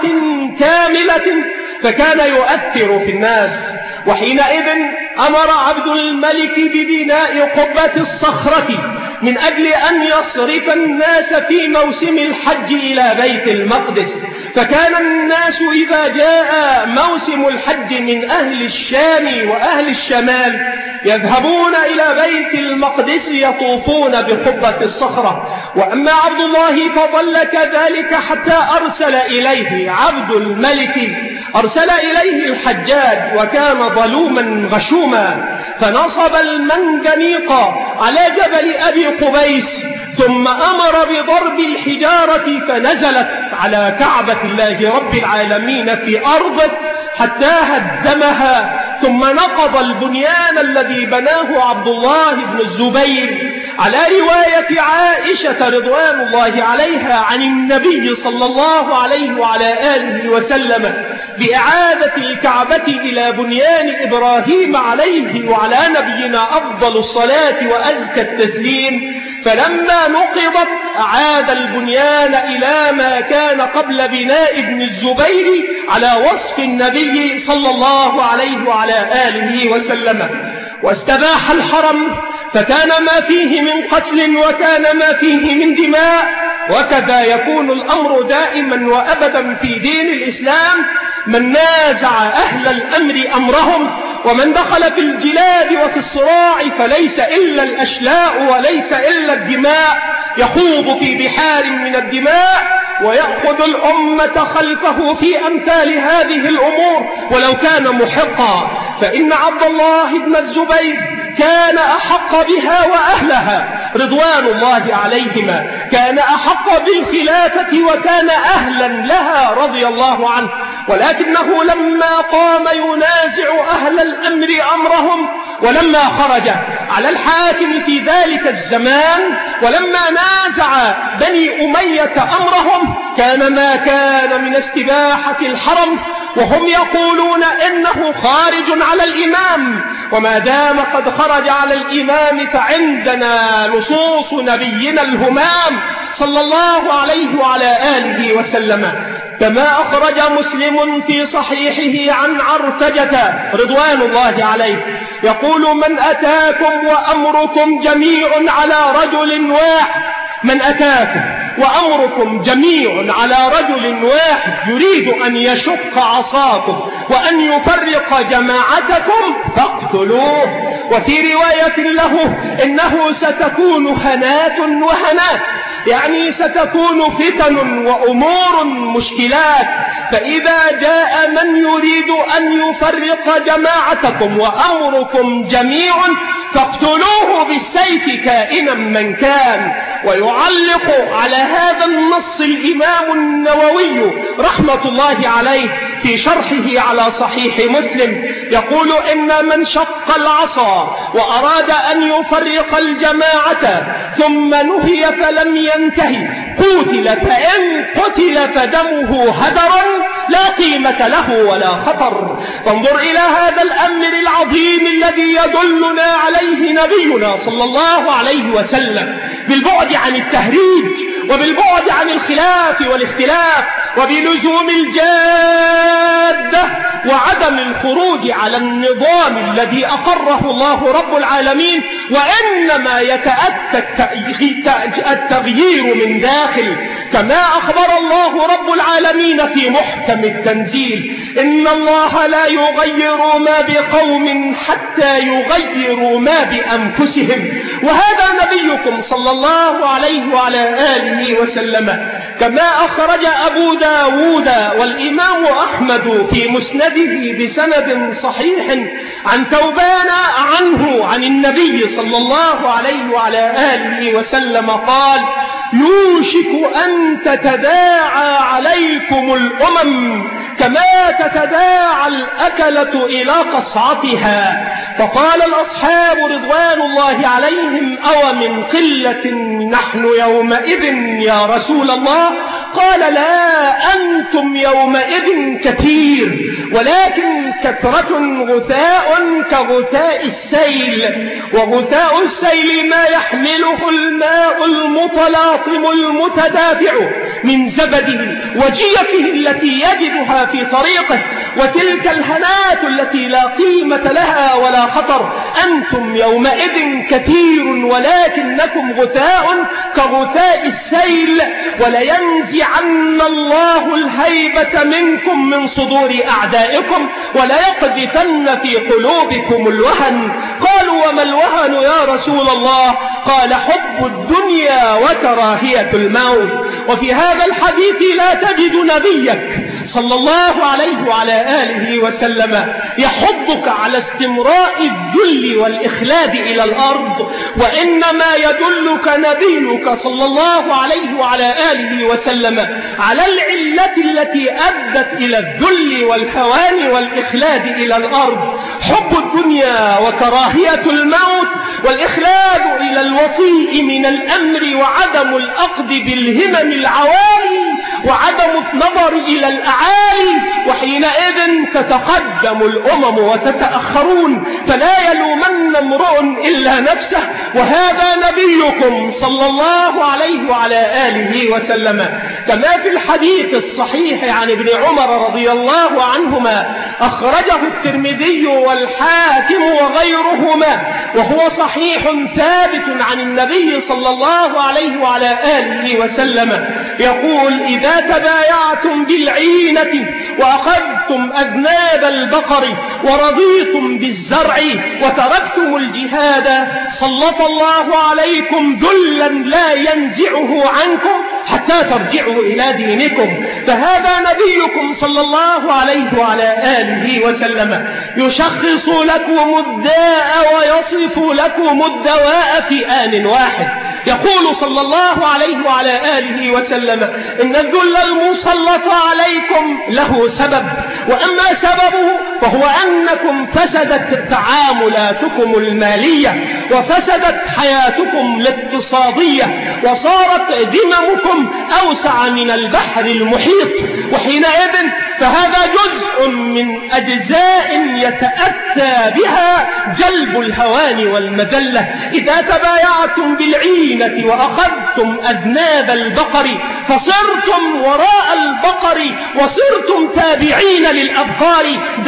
كاملة، فكان يؤثر في الناس. وحينئذ أمر عبد الملك ببناء قبة الصخرة من أجل أن يصرف الناس في موسم الحج إلى بيت المقدس. فكان الناس إذا جاء موسم الحج من أهل الشام وأهل الشمال يذهبون إلى بيت المقدس يطوفون بقبة الصخرة. وأما عبد الله فظل كذلك حتى أرسل إليه عبد الملك، أرسل إليه الحجاج، وكان ظلوما غشوما، فنصب المنجنيق على جبل أبي قبيس، ثم أمر بضرب الحجارة فنزلت على كعبة الله رب العالمين في أرضه حتى هدمها، ثم نقض البنيان الذي بناه عبد الله بن الزبير على رواية عائشة رضوان الله عليها عن النبي صلى الله عليه وعلى آله وسلم بإعادة الكعبة إلى بنيان إبراهيم عليه وعلى نبينا أفضل الصلاة وأزكى التسليم. فلما نقضت أعاد البنيان إلى ما كان قبل بناء ابن الزبير على وصف النبي صلى الله عليه وعلى آله وسلم. واستباح الحرم فكان ما فيه من قتل وكان ما فيه من دماء. وكذا يكون الأمر دائما وأبدا في دين الإسلام. من نازع أهل الأمر أمرهم ومن دخل في الجلاد وفي الصراع فليس إلا الأشلاء وليس إلا الدماء، يخوض في بحار من الدماء ويأخذ الأمة خلفه في أمثال هذه الأمور ولو كان محقا. فإن عبد الله بن الزبير كان أحق بها وأهلها رضوان الله عليهما، كان أحق بالخلافة وكان أهلا لها رضي الله عنه، ولكنه لما قام ينازع أهل الأمر أمرهم ولما خرج على الحاكم في ذلك الزمان ولما نازع بني أمية أمرهم كان ما كان من استباحة الحرم، وهم يقولون إنه خارج على الإمام، وما دام قد خرج على الإمام فعندنا نصوص نبينا الهمام صلى الله عليه وعلى آله وسلم. كما أخرج مسلم في صحيحه عن عرتجة رضوان الله عليه يقول: من أتاكم وأمركم جميع على رجل واحد، من أتاكم وأمركم جميع على رجل واحد يريد أن يشق عصاكم وأن يفرق جماعتكم فاقتلوه. وفي رواية له: إنه ستكون هنات وهنات، يعني ستكون فتن وأمور مشكلات، فإذا جاء من يريد أن يفرق جماعتكم وأمركم جميع فاقتلوه بالسيف كائنا من كان. ويعلق على هذا النص الإمام النووي رحمة الله عليه في شرحه على صحيح مسلم يقول: إن من شق العصا وأراد أن يفرق الجماعة ثم نهي فلم ينتهي قتل، فإن قتل فدمه هدرا لا قيمة له ولا خطر. فانظر إلى هذا الأمر العظيم الذي يدلنا عليه نبينا صلى الله عليه وسلم بالبعد عن التهريج وبالبعد عن الخلاف والاختلاف وبلزوم الجادة وعدم الخروج على النظام الذي أقره الله رب العالمين، وإنما يتأتى التغيير من داخل، كما أخبر الله رب العالمين في محكم التنزيل: إن الله لا يغير ما بقوم حتى يغيروا ما بأنفسهم. وهذا نبيكم صلى الله عليه وعلى آله وسلم. كما أخرج أبو داود والإمام أحمد في مسنده بسند صحيح عن ثوبان عنه عن النبي صلى الله عليه وعلى آله وسلم قال: يوشك أن تتداعى عليكم الأمم كما تتداعى الأكلة إلى قصعتها. فقال الأصحاب رضوان الله عليهم: أو من قلة نحن يومئذ يا رسول الله؟ قال: لا، أنتم يومئذ كثير، ولكن كثرة غثاء كغثاء السيل، وغثاء السيل ما يحمله الماء المتلاطم المتدافع من زبده وجيفه التي يجدها في طريقه، وتلك الهنات التي لا قيمة لها ولا خطر. أنتم يومئذ كثير ولكنكم غثاء كغثاء السيل، ولينزعن الله الهيبة منكم من صدور أعدائكم وليقذفن في قلوبكم الوهن. قالوا: وما الوهن يا رسول الله؟ قال: حب الدنيا وكراهية الموت. وفي هذا الحديث لا تجد نبيك صلى الله عليه وعلى آله وسلم يحضك على استمراء الذل والإخلاد إلى الأرض، وإنما يدلك نبيك صلى الله عليه وعلى آله وسلم على العلة التي أدت إلى الذل والهوان والإخلاد إلى الأرض: حب الدنيا وكراهية الموت، والإخلاد إلى الوطيء من الأمر، وعدم الأخذ بالهمم العوالي وعدم النظر إلى الأعالي، وحينئذ تتقدم الأمم وتتأخرون، فلا يلومن امرؤ إلا نفسه. وهذا نبيكم صلى الله عليه وعلى آله وسلم، كما في الحديث الصحيح عن ابن عمر رضي الله عنهما، أخرجه الترمذي والحاكم وغيرهما، وهو صحيح ثابت عن النبي صلى الله عليه وعلى آله وسلم، يقول: إذا تبايعتم بالعينة وأخذتم أذناب البقر ورضيتم بالزرع وتركتم الجهاد سلط الله عليكم ذلا لا ينزعه عنكم حتى ترجعوا إلى دينكم. فهذا نبيكم صلى الله عليه وعلى آله وسلم يشخص لكم الداء ويصف لكم الدواء في آن واحد. يقول صلى الله عليه وعلى آله وسلم: إن الذل المسلط عليكم له سبب، وأما سببه فهو أنكم فسدت تعاملاتكم المالية، وفسدت حياتكم الاقتصادية، وصارت ذممكم أوسع من البحر المحيط. وحينئذ فهذا جزء من أجزاء يتأتى بها جلب الهوان والمذلة. إذا تبايعتم بالعينة وأخذتم أذناب البقر فصرتم وراء البقر وصرتم تابعين للأبقار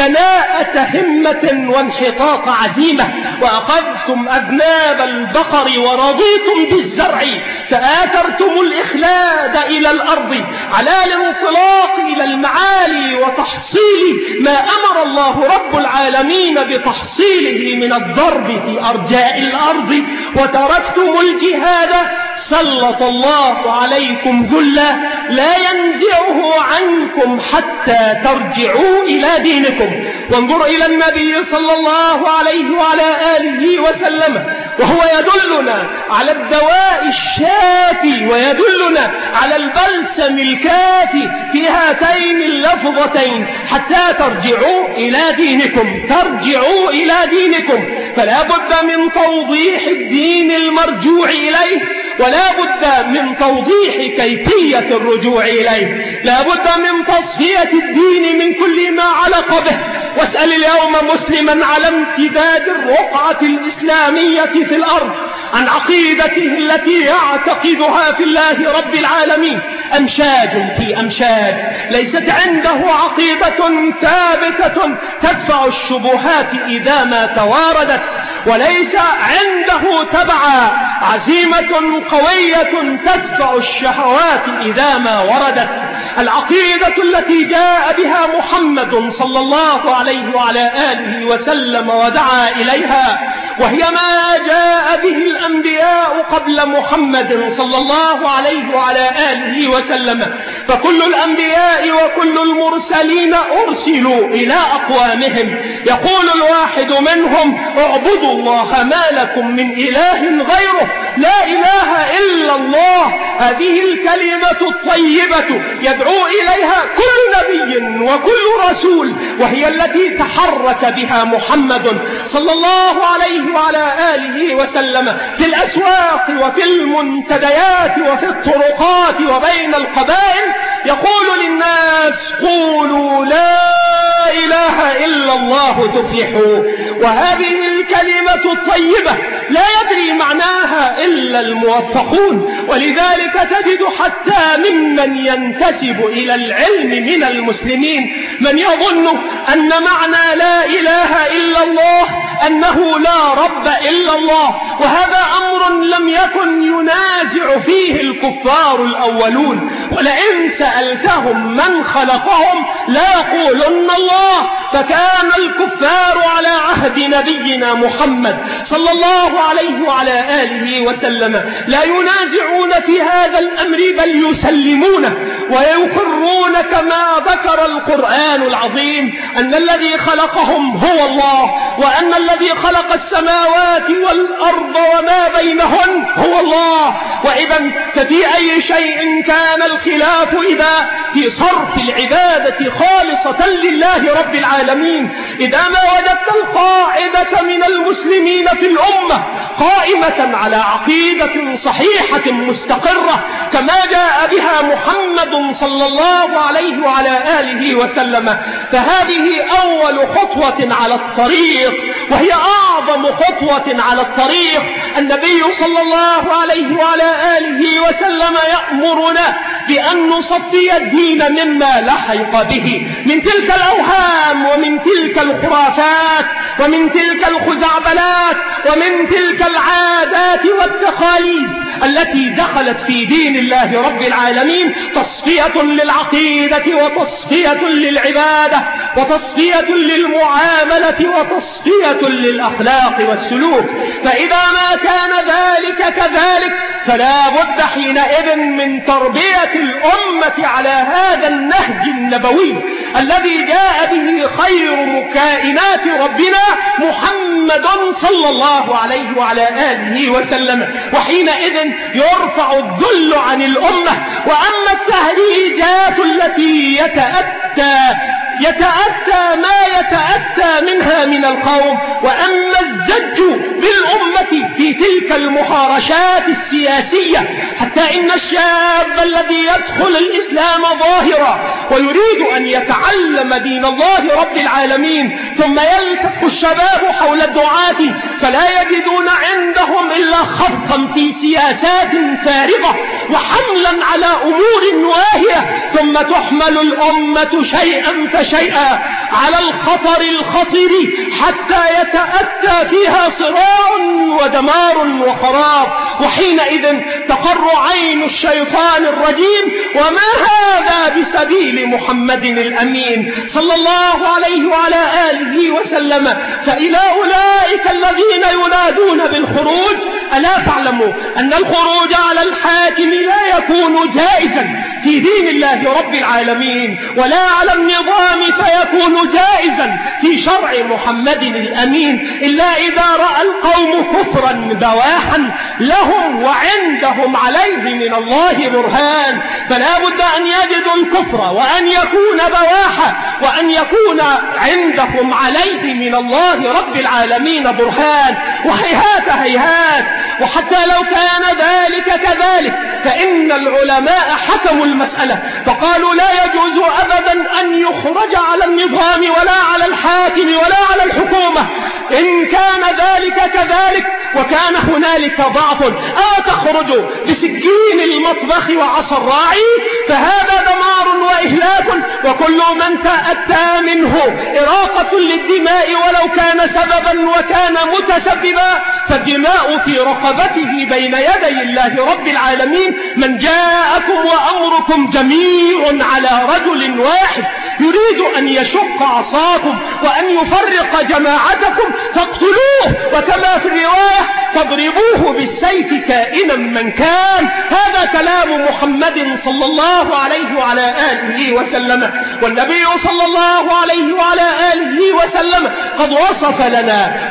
دناءة همة وانحطاط عزيمة، وأخذتم أذناب البقر ورضيتم بالزرع فآثرتم الإخلاد إلى الأرض على الانطلاق إلى المعالي وتحصيل ما أمر الله رب العالمين بتحصيله من الضرب في أرجاء الأرض، وتركتم الجهاد سلط الله عليكم ذلا لا ينزعه عنكم حتى ترجعوا إلى دينكم. وانظر إلى النبي صلى الله عليه وعلى آله وسلم وهو يدلنا على الدواء الشافي ويدلنا على البلسم الكافي في هاتين اللفظتين: حتى ترجعوا إلى دينكم، ترجعوا إلى دينكم. فلا بد من توضيح الدين المرجوع إليه، ولا بد من توضيح كيفية الرجوع إليه، لا بد من تصفية الدين من كل ما علق به. واسأل اليوم مسلما على امتداد الرقعة الإسلامية في الأرض عن عقيدته التي يعتقدها في الله رب العالمين، أمشاج في أمشاج، ليست عنده عقيدة ثابتة تدفع الشبهات إذا ما تواردت، وليس عنده تبع عزيمة قوية تدفع الشهوات إذا ما وردت. العقيدة التي جاء بها محمد صلى الله عليه وعلى آله وسلم ودعا إليها، وهي ما جاء به الأنبياء قبل محمد صلى الله عليه وعلى آله وسلم. فكل الأنبياء وكل المرسلين أرسلوا إلى أقوامهم، يقول الواحد منهم: اعبدوا الله ما لكم من إله غيره، لا إله إلا الله. هذه الكلمة الطيبة يدعو إليها كل نبي وكل رسول، وهي التي تحرك بها محمد صلى الله عليه وعلى آله وسلم في الأسواق وفي المنتديات وفي الطرقات وبين القبائل، يقول للناس: قولوا لا إله إلا الله تفلحوا. وهذه الكلمة الطيبة لا يدري معناها إلا الموفقون، ولذلك تجد حتى ممن ينتسب إلى العلم من المسلمين من يظن أن معنى لا إله إلا الله أنه لا رب إلا الله، وهذا أمر لم يكن ينازع فيه الكفار الأولون. ولئن سألتهم من خلقهم لا يقولن الله. فكان الكفار على عهد نبينا محمد صلى الله عليه وعلى آله وسلم لا ينازعون في هذا الأمر، بل يسلمونه ويقرون كما ذكر القرآن العظيم أن الذي خلقهم هو الله، وأن الذي خلق السماوات والأرض وما بينهن هو الله. وإذا ففي أي شيء كان الخلاف إذا في صرف العبادة خالصة لله لله رب العالمين. إذا ما وجدت القاعدة من المسلمين في الأمة قائمة على عقيدة صحيحة مستقرة كما جاء بها محمد صلى الله عليه وعلى آله وسلم، فهذه أول خطوة على الطريق، وهي أعظم خطوة على الطريق. النبي صلى الله عليه وعلى آله وسلم يأمرنا بأن نصفي الدين مما لحق به من تلك الأوهام ومن تلك الخرافات ومن تلك الخزعبلات ومن تلك العادات والتقاليد التي دخلت في دين الله رب العالمين، تصفية للعقيدة وتصفية للعبادة وتصفية للمعاملة وتصفية للأخلاق والسلوك. فإذا ما كان ذلك كذلك فلا بد حينئذ من تربية الأمة على هذا النهج النبوي الذي جاء به خير كائنات ربنا محمد صلى الله عليه وعلى آله وسلم، وحينئذ يرفع الذل عن الأمة. وأما التهريجات التي يتأتى ما يتأتى منها من القوم، وأما الزج بالأمة في تلك المحارشات السياسية، حتى إن الشاب الذي يدخل الإسلام ظاهرا ويريد أن يتعلم دين الله رب العالمين ثم يلتف الشباب حول الدعاة فلا يجدون عندهم إلا خفقا في سياسات فارغة وحملا على أمور واهية، ثم تحمل الأمة شيئا فشيئا على الخطر الخطير حتى يتأتى فيها صراع ودمار وخراب، وحينئذ تقر عين الشيطان الرجيم. وما هذا بسبيل محمد الأمين صلى الله عليه وعلى آله وسلم. فإلى أولئك الذين ينادون بالخروج، ألا تعلموا أن الخروج على الحاكم لا يكون جائزا في دين الله رب العالمين ولا على النظام فيكون جائزا في شرع محمد الأمين إلا إذا رأى القوم كفرا بواحا لهم وعندهم عليه من الله برهان. فلا بد أن يجدوا الكفر وأن يكون بواحا وأن يكون عندهم عليه من الله رب العالمين برهان. وهيهات هيهات، وحتى لو كان ذلك كذلك فإن العلماء حكموا المسألة فقالوا لا يجوز أبدا أن يخرج على النظام ولا على الحاكم ولا على الحكومة. إن كان ذلك كذلك وكان هنالك ضعف تخرج بسكين المطبخ وعصا الراعي فهذا دمار وإهلاك، وكل من تأتى منه إراقة للدماء ولو كان سببا وكان متسببا فالدماء في رقبته بين يدي الله رب العالمين. من جاءكم وأمركم جميع على رجل واحد يريد أن يشق عصاكم وأن يفرق جماعتكم فاقتلوه، وكما في الرواية فاضربوه بالسيف كائنا من كان. هذا كلام محمد صلى الله عليه وعلى آله وسلم. والنبي صلى الله عليه وعلى آله وسلم قد وصف لنا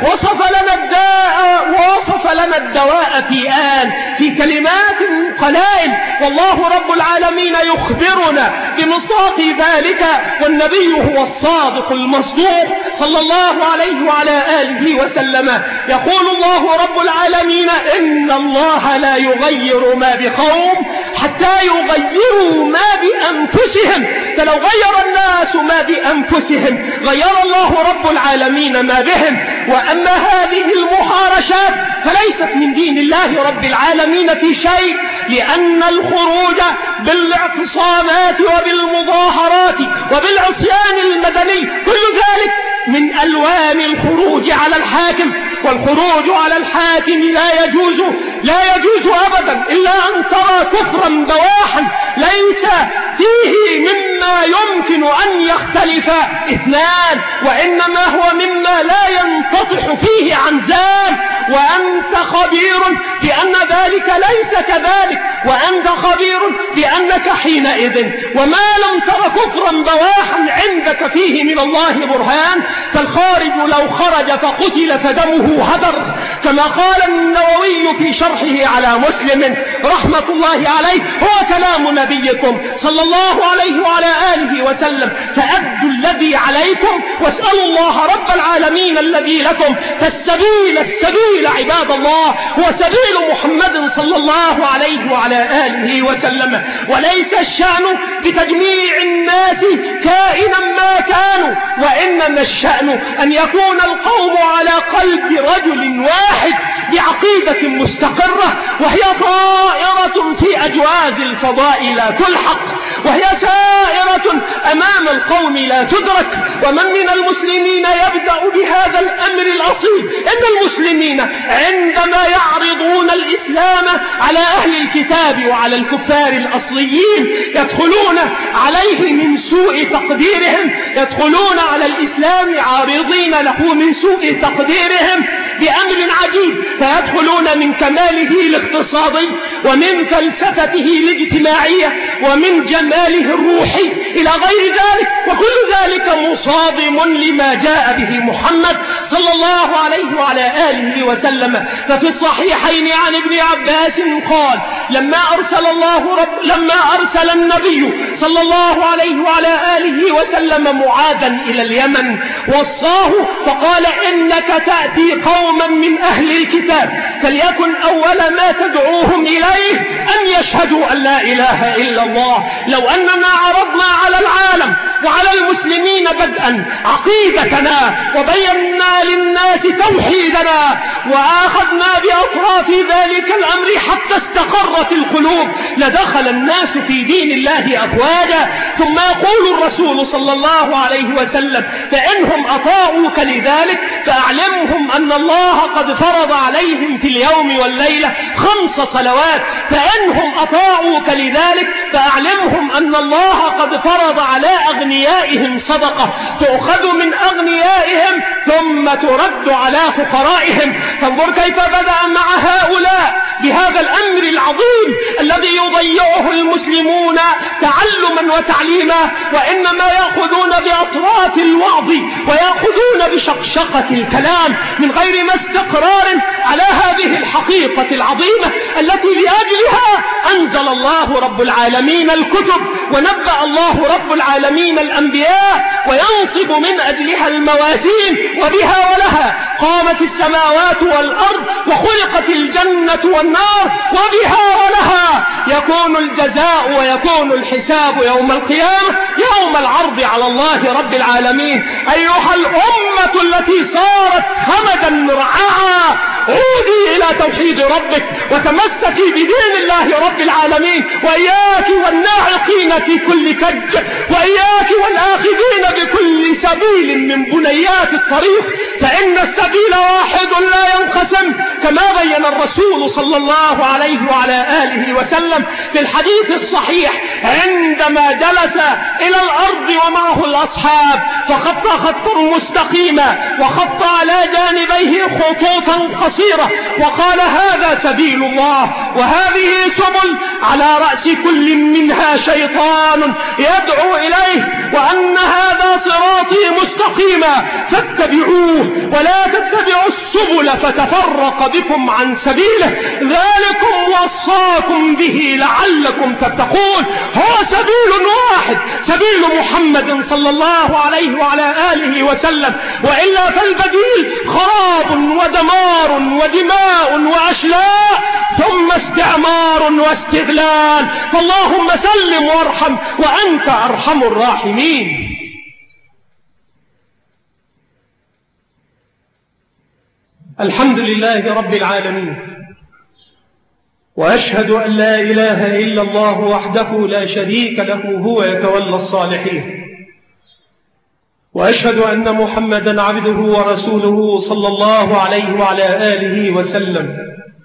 الداء ووصف لنا الدواء في كلمات قلائل، والله رب العالمين يخبرنا بمصداق ذلك، والنبي هو الصادق المصدوق صلى الله عليه وعلى آله وسلم. يقول الله رب العالمين إن الله لا يغير ما بقوم حتى يغيروا ما بأنفسهم، فلو غير الناس ما بأنفسهم غير الله رب العالمين ما بهم. وأما هذه المحارشات فليست من دين الله رب العالمين في شيء، لأن الخروج بالاعتصامات وبالمظاهرات وبالعصيان المدني كل ذلك من ألوان الخروج على الحاكم، والخروج على الحاكم لا يجوز أبدا إلا أن ترى كفرا بواحا ليس فيه مما يمكن أن يختلف اثنان، وإنما هو مما لا ينتطح فيه عن زال، وأنت خبير بأن ذلك ليس كذلك، وأنت خبير بأنك حينئذ وما لم تر كفرا بواحا عندك فيه من الله برهان، فالخارج لو خرج فقتل فدمه هدر، كما قال النووي في شرحه على مسلم رحمة الله عليه. هو كلام نبيكم صلى الله عليه وعلى آله وسلم فأدوا الذي عليكم واسألوا الله رب العالمين الذي لكم، فالسبيل عباد الله هو سبيل محمد صلى الله عليه وعلى آله وسلم. وليس الشأن بتجميع الناس كائنا ما كانوا، وإنما الشأن أن يكون القوم على قلب رجل واحد بعقيدة مستقرة، وهي طائرة في أجواز الفضاء لا تلحق، وهي سائرة أمام القوم لا تدرك. ومن من المسلمين يبدأ بهذا الأمر الأصيل؟ إن المسلمين عندما يعرضون الإسلام على أهل الكتاب وعلى الكفار الأصليين يدخلون عليه من سوء تقديرهم، يدخلون على الإسلام عارضين له من سوء تقديرهم بأمر عجيب، فيدخلون من كماله الاقتصادي ومن فلسفته الاجتماعية ومن جماله الروحي إلى غير ذلك، وكل ذلك مصادم لما جاء به محمد صلى الله عليه وعلى آله وسلم. ففي الصحيحين عن ابن عباس قال لما أرسل النبي صلى الله عليه وعلى آله وسلم معاذا إلى اليمن وصاه فقال: إنك تأتي قوما من أهل الكتاب فليكن أول ما تدعوهم إليه أن يشهدوا أن لا إله إلا الله. لو أننا عرضنا على العالم وعلى المسلمين بدءا عقيدتنا وبينا للناس توحيدنا وأخذنا بأطراف ذلك الأمر حتى استقرت القلوب لدخل الناس في دين الله أفواجا. ثم يقول الرسول صلى الله عليه وسلم: فإنهم أطاعوك لذلك فأعلمهم أن الله قد فرض عليهم في اليوم والليلة 5 صلوات، فإنهم أطاعوك لذلك فأعلمهم أن الله قد فرض على أغنيائهم صدقة تؤخذ من أغنيائهم ثم ترد على فقرائهم. فانظر كيف بدأ مع هؤلاء بهذا الأمر العظيم الذي يضيعه المسلمون تعلما وتعليما، وإنما يأخذون بأطراف الوعظ ويأخذون بشقشقة الكلام من غير ما استقرار على هذه الحقيقة العظيمة التي لأجلها أنزل الله رب العالمين الكتب ونبأ الله رب العالمين الأنبياء، وينصب من أجلها الموازين، وبها ولها قامت السماوات والأرض وخلقت الجنة والنار، وبها ولها يكون الجزاء ويكون الحساب يوم القيامة يوم العرض على الله رب العالمين. أيها الأمة التي صارت همدا مرعاها، عودي إلى توحيد ربك وتمسكي بدين الله رب العالمين، وإياك والناعقين في كل كج، وإياك والآخذين بكل سبيل من بنيات الطريق، فإن السبيل واحد لا ينقسم، كما بين الرسول صلى الله عليه وعلى آله وسلم في الحديث الصحيح عندما جلس إلى الأرض ومعه الأصحاب فخط خطا مستقيما وخط على جانبيه خطوطا قصيرة وقال: هذا سبيل الله وهذه سبل، على رأس كل منها شيطان يدعو إليه، وأن هذا صراطي مستقيما فاتبعوه ولا تتبعوا السبل فتفرق بكم عن سبيله، ذلكم وصاكم به لعلكم تتقون. هو سبيل واحد، سبيل محمد صلى الله عليه وعلى آله وسلم، وإلا فالبديل خراب ودمار ودماء وأشلاء ثم استعمار واستغلال. فاللهم سلم وارحم وأنت أرحم الراحمين. الحمد لله رب العالمين، وأشهد أن لا إله إلا الله وحده لا شريك له هو يتولى الصالحين، وأشهد أن محمدا عبده ورسوله صلى الله عليه وعلى آله وسلم،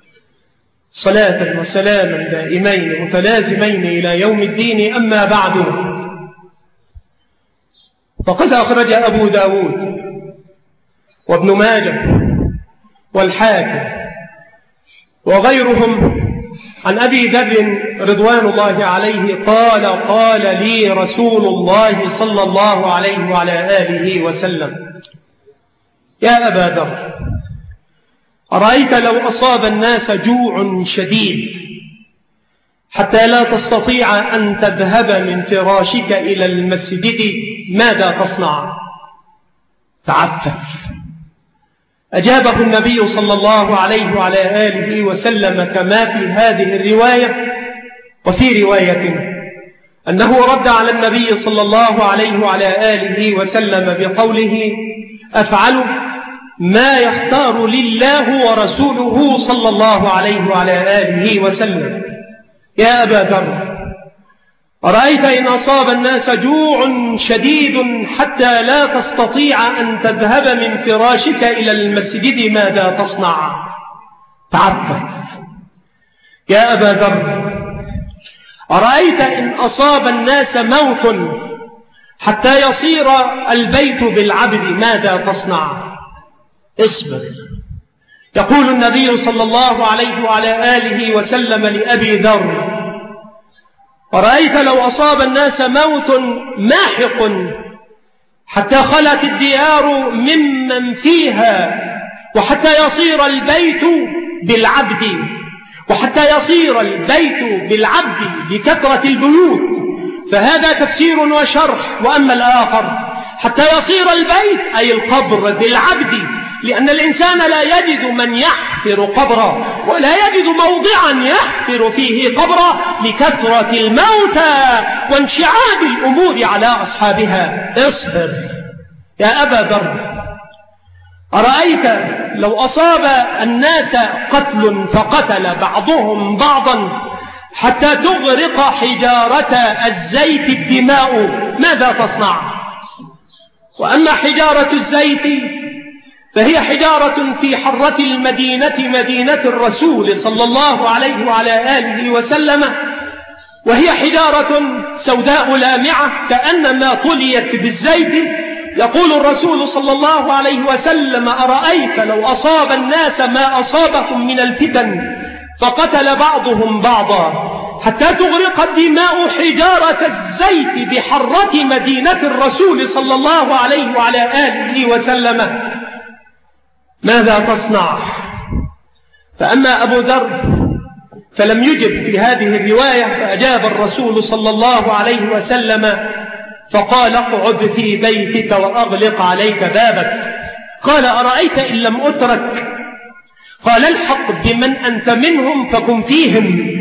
صلاة وسلاما دائمين متلازمين إلى يوم الدين. أما بعد، فقد أخرج أبو داود وابن ماجه والحاكم وغيرهم عن أبي ذر رضوان الله عليه قال: قال لي رسول الله صلى الله عليه وعلى آله وسلم: يا أبا ذر، أرأيت لو أصاب الناس جوع شديد حتى لا تستطيع أن تذهب من فراشك إلى المسجد ماذا تصنع؟ تعفف. أجابه النبي صلى الله عليه وعلى آله وسلم كما في هذه الرواية. وفي رواية أنه رد على النبي صلى الله عليه وعلى آله وسلم بقوله: أفعل ما يختار لله ورسوله صلى الله عليه وعلى آله وسلم. يا أبا ذر، أرأيت إن أصاب الناس جوع شديد حتى لا تستطيع أن تذهب من فراشك إلى المسجد ماذا تصنع؟ تعفف. يا أبا ذر، أرأيت إن أصاب الناس موت حتى يصير البيت بالعبد ماذا تصنع؟ اصبر. يقول النبي صلى الله عليه وعلى آله وسلم لأبي ذر: أرأيت لو أصاب الناس موت ماحق حتى خلت الديار ممن فيها، وحتى يصير البيت بالعبد، وحتى يصير البيت بالعبد لكثرة البيوت، فهذا تفسير وشرح. وأما الآخر حتى يصير البيت أي القبر بالعبد، لأن الإنسان لا يجد من يحفر قبرا، ولا يجد موضعا يحفر فيه قبرا لكثرة الموتى وانشعاب الأمور على أصحابها. اصبر يا أبا ذر. أرأيت لو أصاب الناس قتل فقتل بعضهم بعضا حتى تغرق حجارة الزيت الدماء ماذا تصنع؟ وأما حجارة الزيت فهي حجارة في حرة المدينة، مدينة الرسول صلى الله عليه وعلى آله وسلم، وهي حجارة سوداء لامعة كأنما طليت بالزيت. يقول الرسول صلى الله عليه وسلم: أرأيت لو أصاب الناس ما أصابهم من الفتن فقتل بعضهم بعضا حتى تغرق الدماء حجارة الزيت بحرة مدينة الرسول صلى الله عليه وعلى آله وسلم ماذا تصنع؟ فأما أبو ذر فلم يجب في هذه الرواية، فأجاب الرسول صلى الله عليه وسلم فقال: اقعد في بيتك وأغلق عليك بابك. قال: أرأيت إن لم أترك؟ قال: الحق بمن أنت منهم فكن فيهم.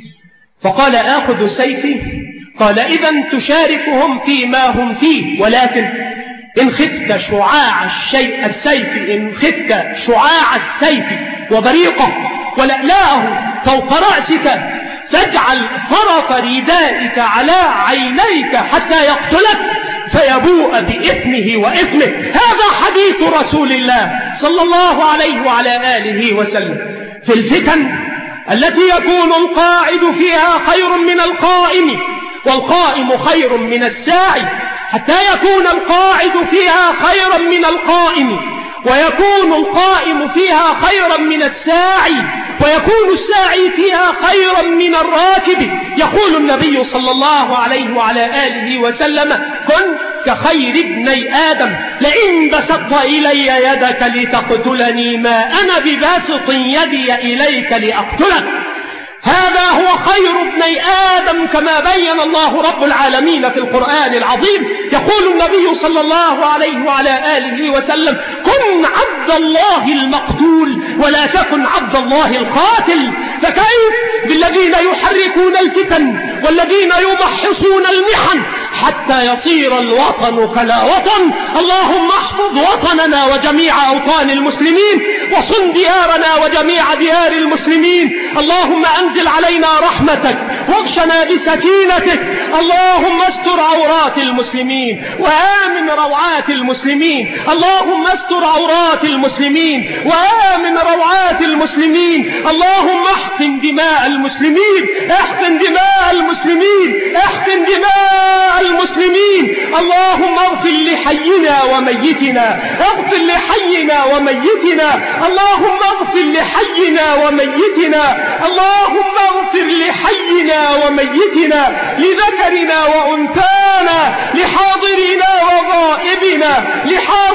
فقال: آخذ سيفي؟ قال: إذن تشاركهم فيما هم فيه، ولكن إن خفت شعاع السيف، إن خفت شعاع السيف وبريقه ولألاءه فوق رأسك فاجعل طرف ردائك على عينيك حتى يقتلك فيبوء بإثمه وإثمك. هذا حديث رسول الله صلى الله عليه وعلى آله وسلم. في الفتن التي يكون القاعد فيها خير من القائم، والقائم خير من الساعي، حتى يكون القاعد فيها خيرا من القائم، ويكون القائم فيها خيرا من الساعي، ويكون الساعي فيها خيرا من الراكب. يقول النبي صلى الله عليه وعلى آله وسلم: كن كخير ابني آدم، لئن بسطت إلي يدك لتقتلني ما أنا بباسط يدي إليك لأقتلك. هذا هو خير ابني آدم كما بين الله رب العالمين في القرآن العظيم. يقول النبي صلى الله عليه وعلى آله وسلم: كن عبد الله المقتول ولا تكن عبد الله القاتل. فكيف بالذين يحركون الفتن والذين يمحصون المحن حتى يصير الوطن كلا وطن؟ اللهم احفظ وطننا وجميع أوطان المسلمين، وصن ديارنا وجميع ديار المسلمين. اللهم أنزل علينا رحمتك واغشنا بسكينتك. اللهم استر عورات المسلمين وآمن روعات المسلمين. اللهم استر عورات المسلمين وآمن روعات المسلمين. اللهم احقن دماء المسلمين، احقن دماء المسلمين، احقن دماء المسلمين. اللهم اغفر لحينا وميتنا، اغفر لحينا وميتنا. اللهم اغفر لحينا وميتنا. اللهم اغفر لحينا وميتنا، لذكرنا وأنثانا، لحاضرنا وغائبنا،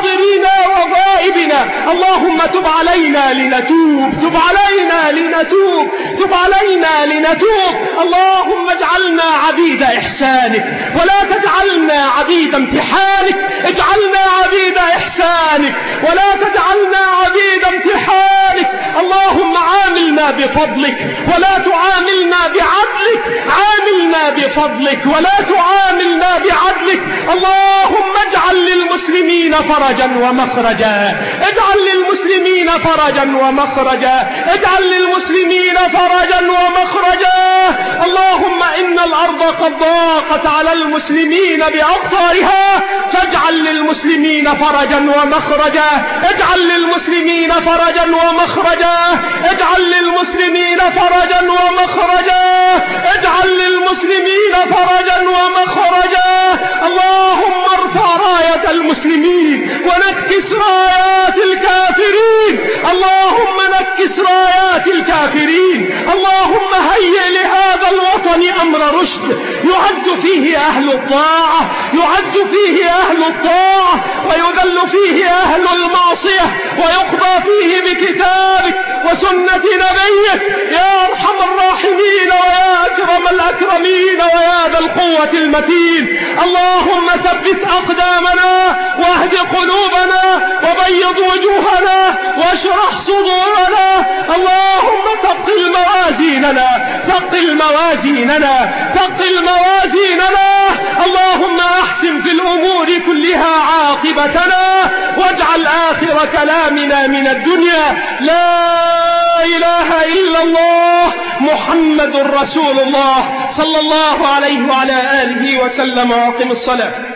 لحاضرنا وغائبنا. اللهم تب علينا لنتوب، تب علينا لنتوب، لنتوب، تب علينا لنتوب. اللهم اجعلنا عبيد إحسانك ولا تجعلنا عبيد امتحانك، اجعلنا عبيد إحسانك ولا تجعلنا عبيد امتحانك. اللهم عاملنا بفضلك ولا تعاملنا بعدلك، عاملنا بفضلك ولا تعاملنا بعدلك. اللهم اجعل للمسلمين فرجا ومخرجا، اجعل للمسلمين فرجا ومخرجا، اجعل للمسلمين فرجا ومخرجا. اللهم إن الأرض قد ضاقت على المسلمين بأقطارها، فاجعل للمسلمين فرجا ومخرجا، اجعل للمسلمين فرجا ومخرجا، اجعل للمسلمين فرجا ومخرجا، اجعل للمسلمين فرجا ومخرجا. اللهم ارفع راية المسلمين ونكس رايات الكافرين، اللهم نكس رايات الكافرين. اللهم هيئ لهذا الوطن أمر رشد، يعز فيه أهل الطاعة، يعز فيه أهل الطاعة، ويذل فيه أهل المعصية، ويقضى فيه بكتابك وسنة نبيك يا أرحم الراحمين ويا أكرم الأكرمين ويا ذا القوة المتين. اللهم ثبت أقدامنا واهد قلوبنا وبيض وجوهنا واشرح صدورنا. اللهم ثقل موازيننا، ثقل موازيننا، ثقل موازيننا. اللهم أحسن في الأمور كلها عاقبتنا، واجعل آخر كلامنا من الدنيا لا إله إلا الله محمد رسول الله صلى الله عليه وعلى آله وسلم. وأقم الصلاة.